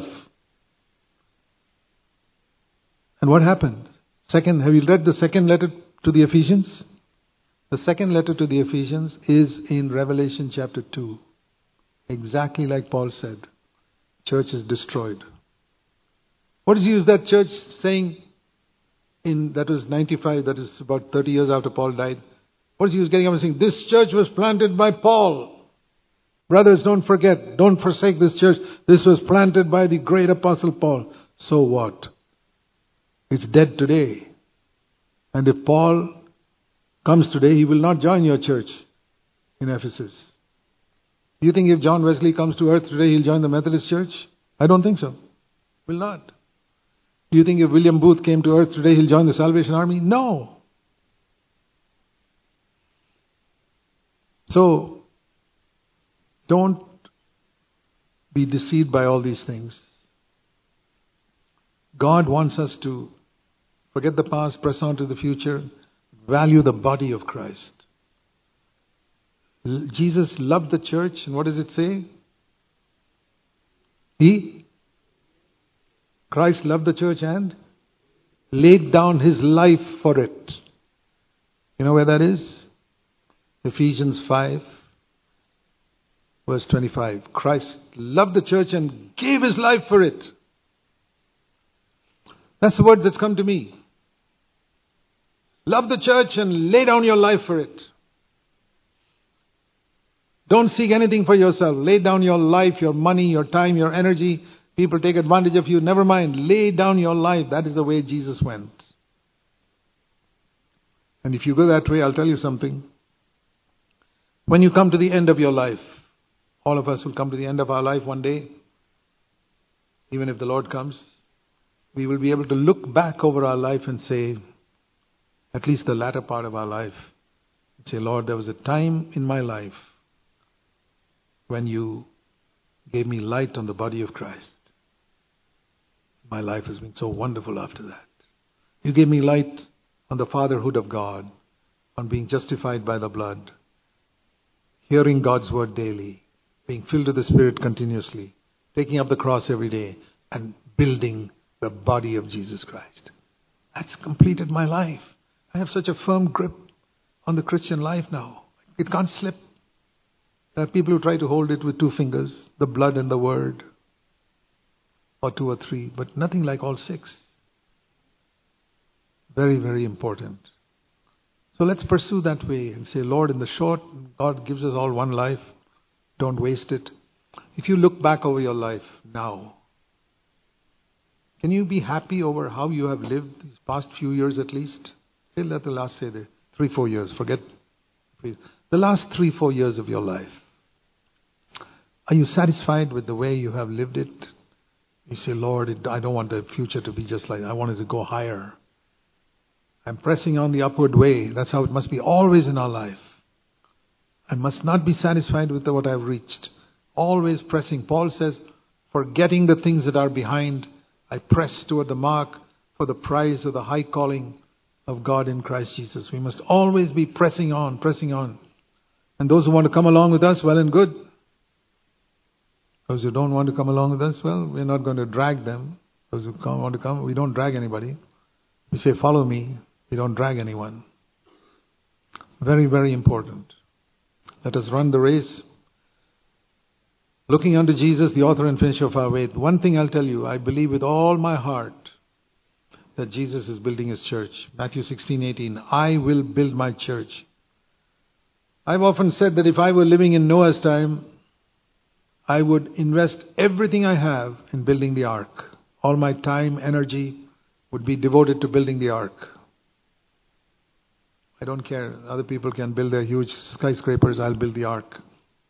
And what happened? Second, have you read the second letter to the Ephesians? The second letter to the Ephesians is in Revelation chapter two. Exactly like Paul said. Church is destroyed. What does he use that church saying in, that was ninety-five, that is about thirty years after Paul died. What is he getting up and saying? This church was planted by Paul. Brothers, don't forget, don't forsake this church. This was planted by the great apostle Paul. So what? It's dead today. And if Paul comes today, he will not join your church in Ephesus. Do you think if John Wesley comes to earth today, he'll join the Methodist church? I don't think so. Will not. Do you think if William Booth came to earth today, he'll join the Salvation Army? No. So, don't be deceived by all these things. God wants us to forget the past, press on to the future, value the body of Christ. L- Jesus loved the church, and what does it say? He, Christ loved the church and laid down His life for it. You know where that is? Ephesians five, verse twenty-five. Christ loved the church and gave His life for it. That's the word that's come to me. Love the church and lay down your life for it. Don't seek anything for yourself. Lay down your life, your money, your time, your energy. People take advantage of you. Never mind. Lay down your life. That is the way Jesus went. And if you go that way, I'll tell you something. When you come to the end of your life, all of us will come to the end of our life one day. Even if the Lord comes, we will be able to look back over our life and say, at least the latter part of our life, and say, Lord, there was a time in my life when you gave me light on the body of Christ. My life has been so wonderful after that. You gave me light on the fatherhood of God, on being justified by the blood, hearing God's word daily, being filled with the Spirit continuously, taking up the cross every day, and building the body of Jesus Christ. That's completed my life. I have such a firm grip on the Christian life now. It can't slip. There are people who try to hold it with two fingers, the blood and the word, or two or three, but nothing like all six. Very, very important. So let's pursue that way and say, Lord, in the short, God gives us all one life. Don't waste it. If you look back over your life now, can you be happy over how you have lived these past few years at least? Say, let the last say the three, four years. Forget the last three, four years of your life. Are you satisfied with the way you have lived it? You say, Lord, it, I don't want the future to be just like that. I want it to go higher. I'm pressing on the upward way. That's how it must be always in our life. I must not be satisfied with what I've reached. Always pressing. Paul says, forgetting the things that are behind, I press toward the mark for the prize of the high calling of God in Christ Jesus. We must always be pressing on, pressing on. And those who want to come along with us, well and good. Those who don't want to come along with us, well, we're not going to drag them. Those who come, want to come, we don't drag anybody. We say, follow me. We don't drag anyone. Very, very important. Let us run the race. Looking unto Jesus, the author and finisher of our faith. One thing I'll tell you, I believe with all my heart that Jesus is building His church. Matthew sixteen eighteen. I will build my church. I've often said that if I were living in Noah's time, I would invest everything I have in building the ark. All my time, energy would be devoted to building the ark. I don't care. Other people can build their huge skyscrapers. I'll build the ark.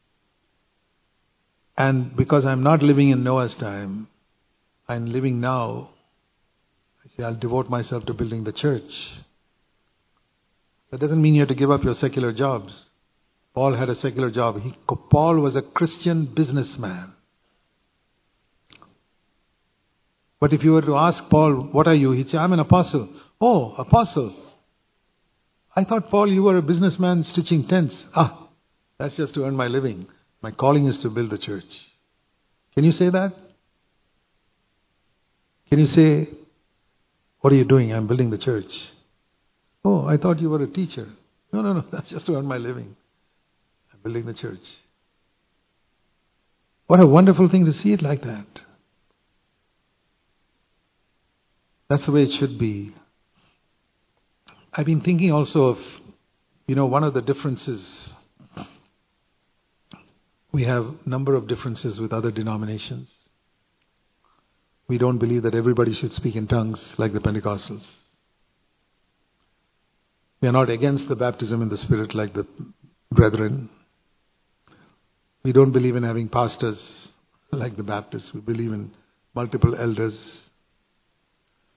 And because I'm not living in Noah's time, I'm living now, I say I'll devote myself to building the church. That doesn't mean you have to give up your secular jobs. Paul had a secular job. He, Paul was a Christian businessman. But if you were to ask Paul, what are you? He'd say, I'm an apostle. Oh, apostle. I thought, Paul, you were a businessman stitching tents. Ah, that's just to earn my living. My calling is to build the church. Can you say that? Can you say, what are you doing? I'm building the church. Oh, I thought you were a teacher. No, no, no, that's just to earn my living. I'm building the church. What a wonderful thing to see it like that. That's the way it should be. I've been thinking also of, you know, one of the differences. We have a number of differences with other denominations. We don't believe that everybody should speak in tongues like the Pentecostals. We are not against the baptism in the Spirit like the brethren. We don't believe in having pastors like the Baptists. We believe in multiple elders.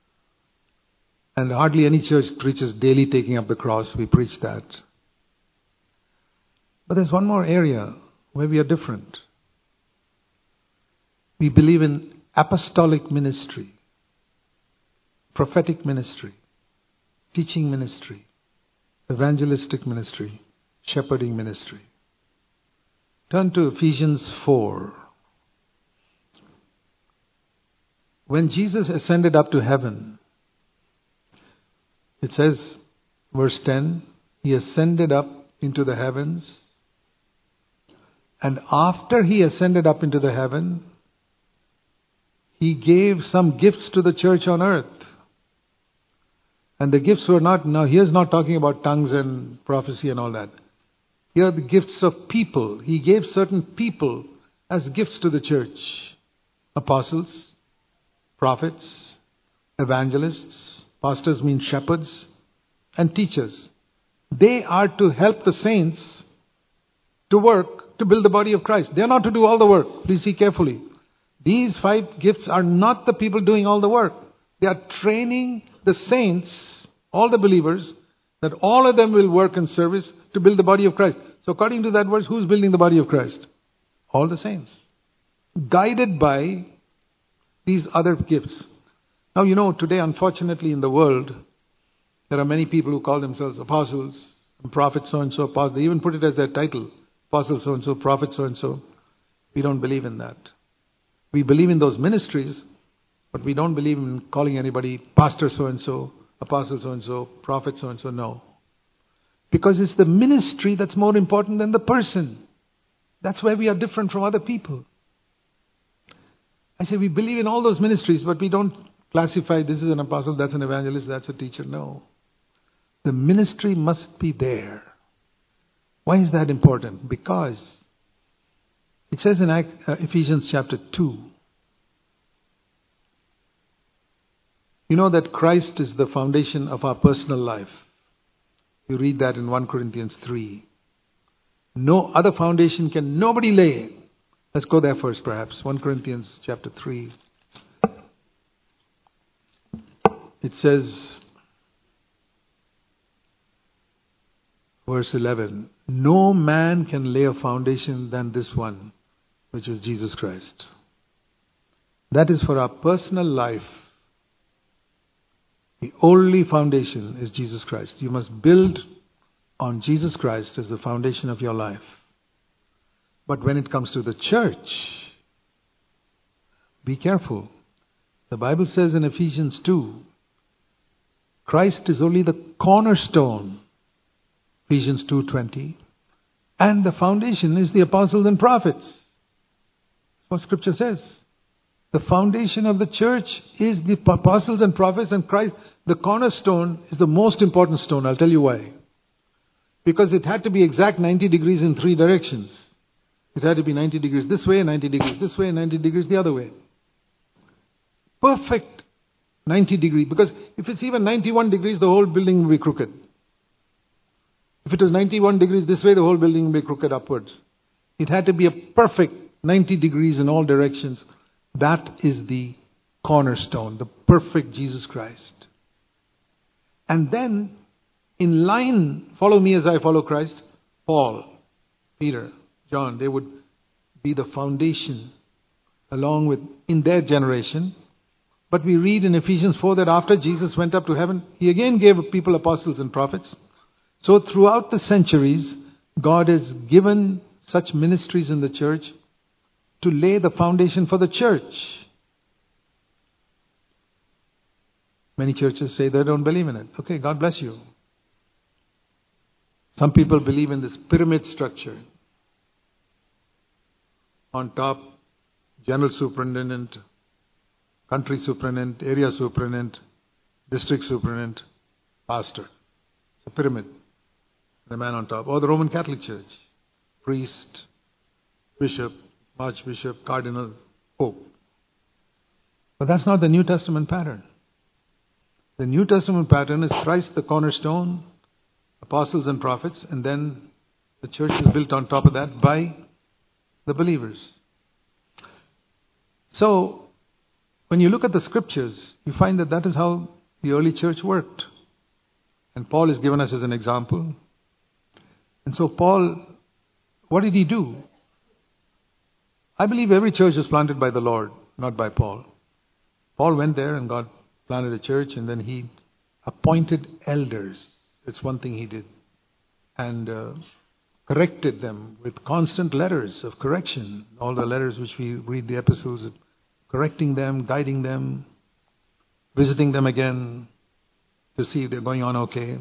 And hardly any church preaches daily taking up the cross. We preach that. But there's one more area where we are different. We believe in apostolic ministry, prophetic ministry, teaching ministry, evangelistic ministry, shepherding ministry. Turn to Ephesians four. When Jesus ascended up to heaven, it says, verse ten, He ascended up into the heavens. And after He ascended up into the heaven, He gave some gifts to the church on earth. And the gifts were not, now here's not talking about tongues and prophecy and all that. Here are the gifts of people. He gave certain people as gifts to the church. Apostles, prophets, evangelists, pastors mean shepherds, and teachers. They are to help the saints to work, to build the body of Christ. They are not to do all the work. Please see carefully. These five gifts are not the people doing all the work. They are training the saints, all the believers, that all of them will work in service to build the body of Christ. So according to that verse, who's building the body of Christ? All the saints. Guided by these other gifts. Now you know, today unfortunately in the world, there are many people who call themselves apostles, and prophets so-and-so, apostles. They even put it as their title. Apostle so-and-so, prophet so-and-so. We don't believe in that. We believe in those ministries, but we don't believe in calling anybody pastor so-and-so, apostle so-and-so, prophet so-and-so. No. Because it's the ministry that's more important than the person. That's where we are different from other people. I say we believe in all those ministries, but we don't classify this is an apostle, that's an evangelist, that's a teacher. No. The ministry must be there. Why is that important? Because it says in Ephesians chapter two, you know that Christ is the foundation of our personal life. You read that in First Corinthians three. No other foundation can nobody lay. Let's go there first perhaps. First Corinthians chapter three. It says, verse eleven, no man can lay a foundation than this one, which is Jesus Christ. That is for our personal life. The only foundation is Jesus Christ. You must build on Jesus Christ as the foundation of your life. But when it comes to the church, be careful. The Bible says in Ephesians two, Christ is only the cornerstone. Ephesians two twenty. And the foundation is the apostles and prophets. That's what Scripture says. The foundation of the church is the apostles and prophets, and Christ. The cornerstone is the most important stone. I'll tell you why. Because it had to be exact ninety degrees in three directions. It had to be ninety degrees this way, ninety degrees this way, and ninety degrees the other way. Perfect ninety degree. Because if it's even ninety-one degrees, the whole building will be crooked. If it was ninety-one degrees this way, the whole building will be crooked upwards. It had to be a perfect ninety degrees in all directions. That is the cornerstone, the perfect Jesus Christ. And then, in line, follow me as I follow Christ, Paul, Peter, John, they would be the foundation along with, in their generation. But we read in Ephesians four that after Jesus went up to heaven, He again gave people apostles and prophets. So throughout the centuries, God has given such ministries in the church to lay the foundation for the church. Many churches say they don't believe in it. Okay, God bless you. Some people believe in this pyramid structure. On top, general superintendent, country superintendent, area superintendent, district superintendent, pastor. It's a pyramid. The man on top. Or the Roman Catholic Church. Priest, bishop, archbishop, cardinal, pope. But that's not the New Testament pattern. The New Testament pattern is Christ the cornerstone, apostles and prophets, and then the church is built on top of that by the believers. So, when you look at the scriptures, you find that that is how the early church worked. And Paul is given us as an example. And so Paul, what did he do? I believe every church was planted by the Lord, not by Paul. Paul went there and God planted a church, and then he appointed elders. That's one thing he did. And uh, corrected them with constant letters of correction. All the letters which we read, the epistles, correcting them, guiding them, visiting them again to see if they're going on okay,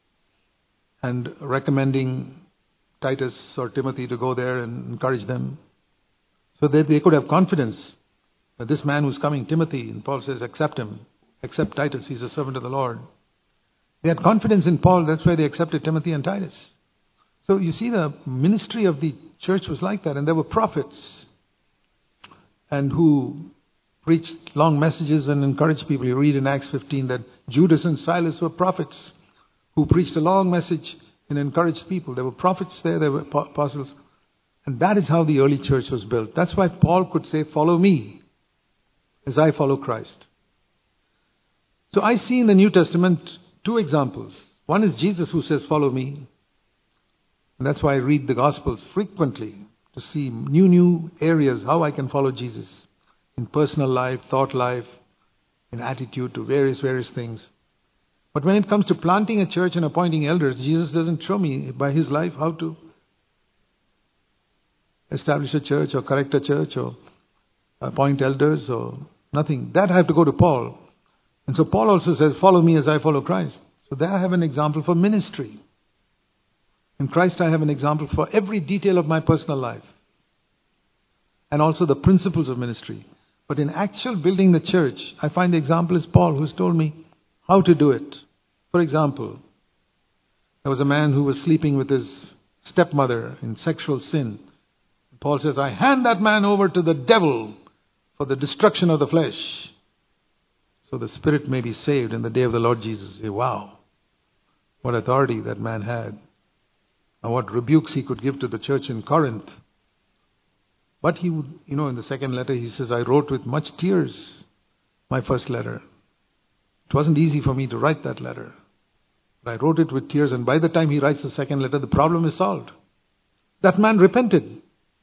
and recommending Titus or Timothy to go there and encourage them so that they could have confidence that this man who's coming, Timothy, and Paul says, accept him, accept Titus, he's a servant of the Lord. They had confidence in Paul, that's why they accepted Timothy and Titus. So you see, the ministry of the church was like that, and there were prophets and who preached long messages and encouraged people. You read in Acts fifteen that Judas and Silas were prophets who preached a long message and encouraged people. There were prophets there, there were apostles. And that is how the early church was built. That's why Paul could say, follow me as I follow Christ. So I see in the New Testament two examples. One is Jesus who says, follow me. And that's why I read the Gospels frequently to see new, new areas how I can follow Jesus in personal life, thought life, in attitude to various, various things. But when it comes to planting a church and appointing elders, Jesus doesn't show me by his life how to establish a church or correct a church or appoint elders or nothing. That I have to go to Paul. And so Paul also says, follow me as I follow Christ. So there I have an example for ministry. In Christ I have an example for every detail of my personal life. And also the principles of ministry. But in actual building the church, I find the example is Paul, who's told me how to do it. For example, there was a man who was sleeping with his stepmother in sexual sin. Paul says, I hand that man over to the devil for the destruction of the flesh, so the spirit may be saved in the day of the Lord Jesus. Say, wow, what authority that man had. And what rebukes he could give to the church in Corinth. But he would, you know, in the second letter he says, I wrote with much tears my first letter. It wasn't easy for me to write that letter. But I wrote it with tears, and by the time he writes the second letter, the problem is solved. That man repented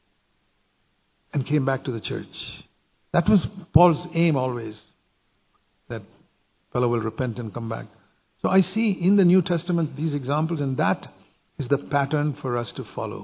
and came back to the church. That was Paul's aim always, that fellow will repent and come back. So I see in the New Testament these examples, and that is the pattern for us to follow.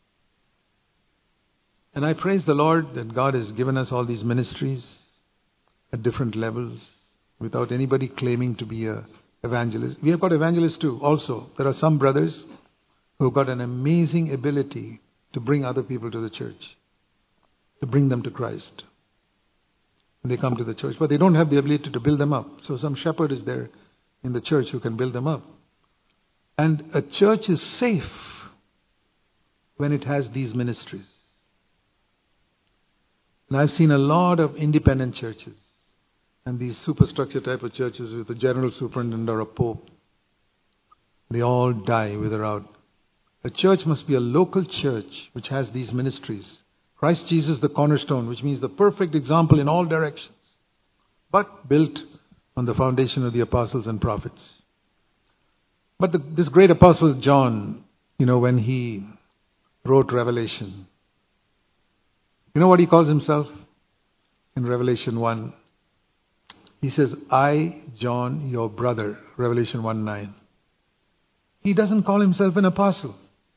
And I praise the Lord that God has given us all these ministries at different levels without anybody claiming to be an evangelist. We have got evangelists too also. There are some brothers who have got an amazing ability to bring other people to the church, to bring them to Christ. And they come to the church, but they don't have the ability to build them up. So some shepherd is there in the church who can build them up. And a church is safe when it has these ministries. And I've seen a lot of independent churches and these superstructure type of churches with a general superintendent or a pope. They all die with or out. A church must be a local church which has these ministries. Christ Jesus the cornerstone, which means the perfect example in all directions, but built on the foundation of the apostles and prophets. But the, this great apostle John, you know, when he wrote Revelation, you know what he calls himself in Revelation one? He says, I, John, your brother, Revelation one nine. He doesn't call himself an apostle.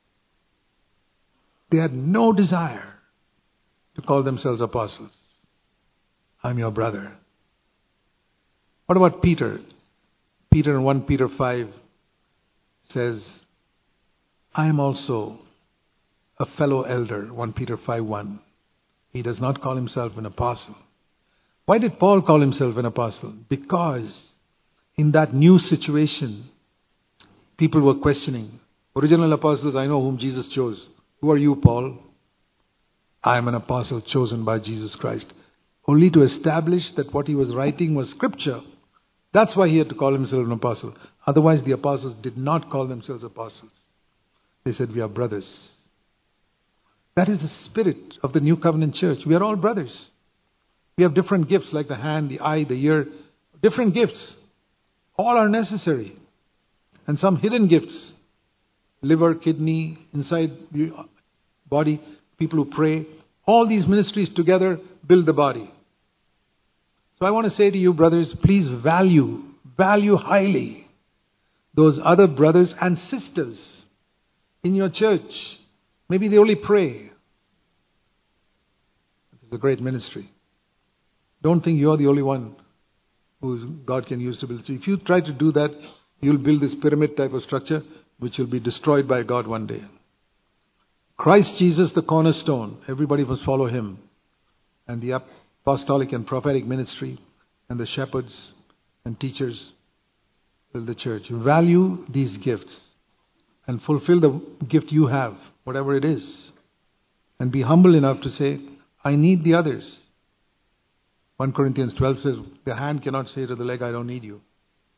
They had no desire to call themselves apostles. I'm your brother. What about Peter? Peter in First Peter five says, I am also a fellow elder, First Peter five one. He does not call himself an apostle. Why did Paul call himself an apostle? Because in that new situation, people were questioning. Original apostles, I know whom Jesus chose. Who are you, Paul? I am an apostle chosen by Jesus Christ. Only to establish that what he was writing was scripture. That's why he had to call himself an apostle. Otherwise, the apostles did not call themselves apostles. They said, we are brothers. That is the spirit of the New Covenant Church. We are all brothers. We have different gifts like the hand, the eye, the ear. Different gifts. All are necessary. And some hidden gifts. Liver, kidney, inside the body, people who pray. All these ministries together build the body. So I want to say to you, brothers, please value, value highly those other brothers and sisters in your church. Maybe they only pray. It's a great ministry. Don't think you're the only one who God can use to build. So if you try to do that, you'll build this pyramid type of structure which will be destroyed by God one day. Christ Jesus, the cornerstone. Everybody must follow Him. And the apostolic and prophetic ministry and the shepherds and teachers build the church. Value these gifts and fulfill the gift you have, whatever it is. And be humble enough to say, I need the others. First Corinthians twelve says, the hand cannot say to the leg, I don't need you.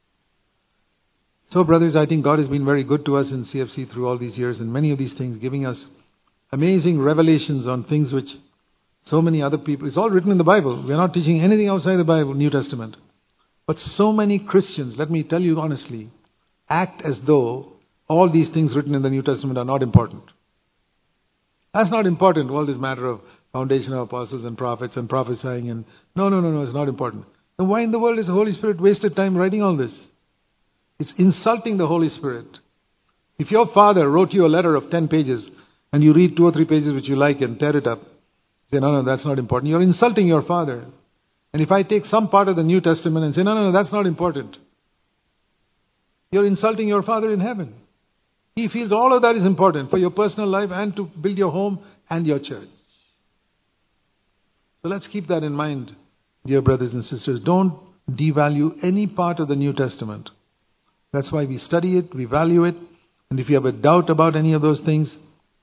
So brothers, I think God has been very good to us in C F C through all these years and many of these things, giving us amazing revelations on things which so many other people, it's all written in the Bible. We're not teaching anything outside the Bible, New Testament. But so many Christians, let me tell you honestly, act as though all these things written in the New Testament are not important. That's not important, all this matter of foundation of apostles and prophets and prophesying and no, no, no, no, it's not important. Then why in the world is the Holy Spirit wasted time writing all this? It's insulting the Holy Spirit. If your father wrote you a letter of ten pages and you read two or three pages which you like and tear it up, say, no, no, that's not important. You're insulting your father. And if I take some part of the New Testament and say, no, no, no, that's not important, you're insulting your Father in heaven. He feels all of that is important for your personal life and to build your home and your church. So let's keep that in mind, dear brothers and sisters. Don't devalue any part of the New Testament. That's why we study it, we value it. And if you have a doubt about any of those things,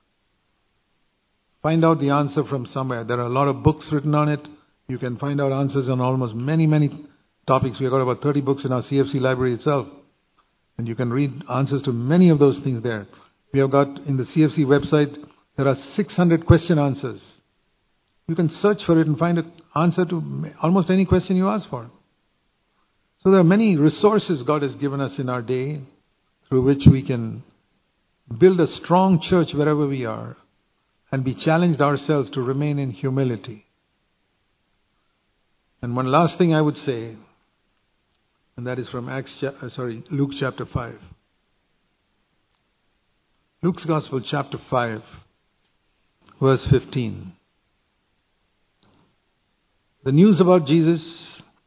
find out the answer from somewhere. There are a lot of books written on it. You can find out answers on almost many, many topics. We've got about thirty books in our C F C library itself. And you can read answers to many of those things there. We have got in the C F C website, there are six hundred question answers. You can search for it and find an answer to almost any question you ask for. So there are many resources God has given us in our day through which we can build a strong church wherever we are and be challenged ourselves to remain in humility. And one last thing I would say, and that is from Acts, uh, sorry, Luke chapter five. Luke's Gospel chapter five, verse fifteen. The news about Jesus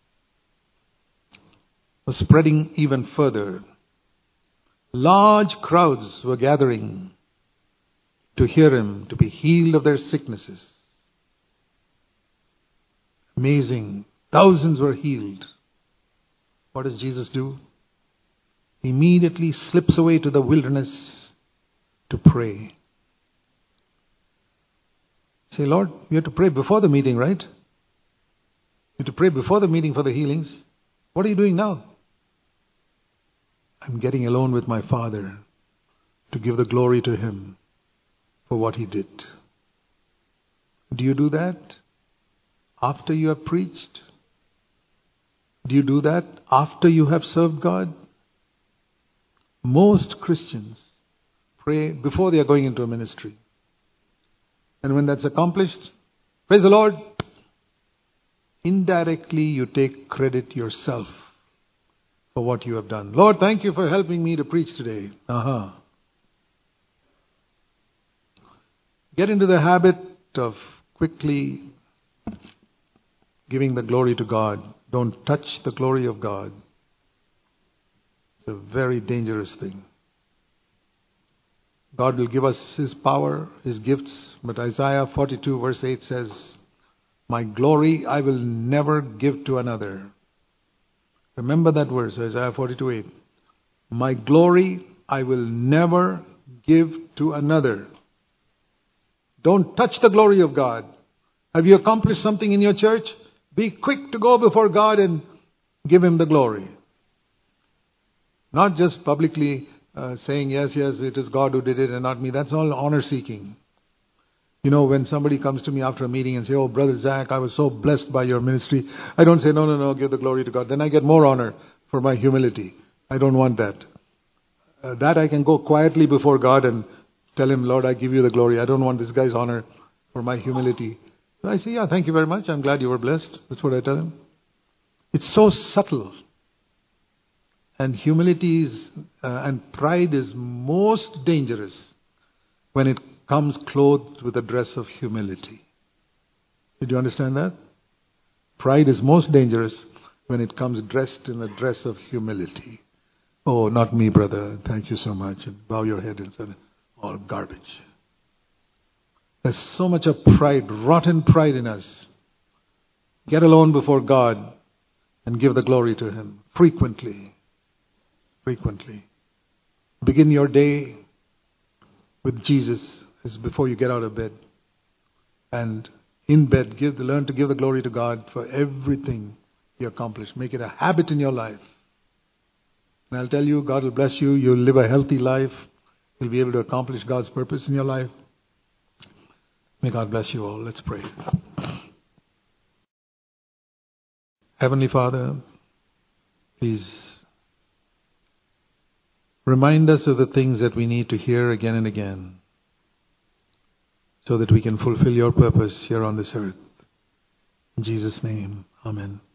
was spreading even further. Large crowds were gathering to hear Him, to be healed of their sicknesses. Amazing. Thousands were healed. What does Jesus do? He immediately slips away to the wilderness to pray. Say, Lord, you have to pray before the meeting, right? You have to pray before the meeting for the healings. What are you doing now? I'm getting alone with my Father to give the glory to Him for what He did. Do you do that after you have preached? Do you do that after you have served God? Most Christians pray before they are going into a ministry. And when that's accomplished, praise the Lord, indirectly you take credit yourself for what you have done. Lord, thank you for helping me to preach today. Uh-huh. Get into the habit of quickly giving the glory to God. Don't touch the glory of God. It's a very dangerous thing. God will give us His power, His gifts. But Isaiah forty-two verse eight says, my glory I will never give to another. Remember that verse, Isaiah forty-two eight. My glory I will never give to another. Don't touch the glory of God. Have you accomplished something in your church? Be quick to go before God and give Him the glory. Not just publicly uh, saying, yes, yes, it is God who did it and not me. That's all honor seeking. You know, when somebody comes to me after a meeting and say, oh, Brother Zach, I was so blessed by your ministry. I don't say, no, no, no, give the glory to God. Then I get more honor for my humility. I don't want that. Uh, that I can go quietly before God and tell Him, Lord, I give you the glory. I don't want this guy's honor for my humility. So I say, yeah, thank you very much. I'm glad you were blessed. That's what I tell him. It's so subtle. And humility is, uh, and pride is most dangerous when it comes clothed with a dress of humility. Did you understand that? Pride is most dangerous when it comes dressed in a dress of humility. Oh, not me, brother. Thank you so much. And bow your head and say, all garbage. There's so much of pride, rotten pride in us. Get alone before God and give the glory to Him frequently. Frequently. Begin your day with Jesus as before you get out of bed. And in bed, give the, learn to give the glory to God for everything you accomplish. Make it a habit in your life. And I'll tell you, God will bless you. You'll live a healthy life. You'll be able to accomplish God's purpose in your life. May God bless you all. Let's pray. Heavenly Father, please remind us of the things that we need to hear again and again so that we can fulfill your purpose here on this earth. In Jesus' name, amen.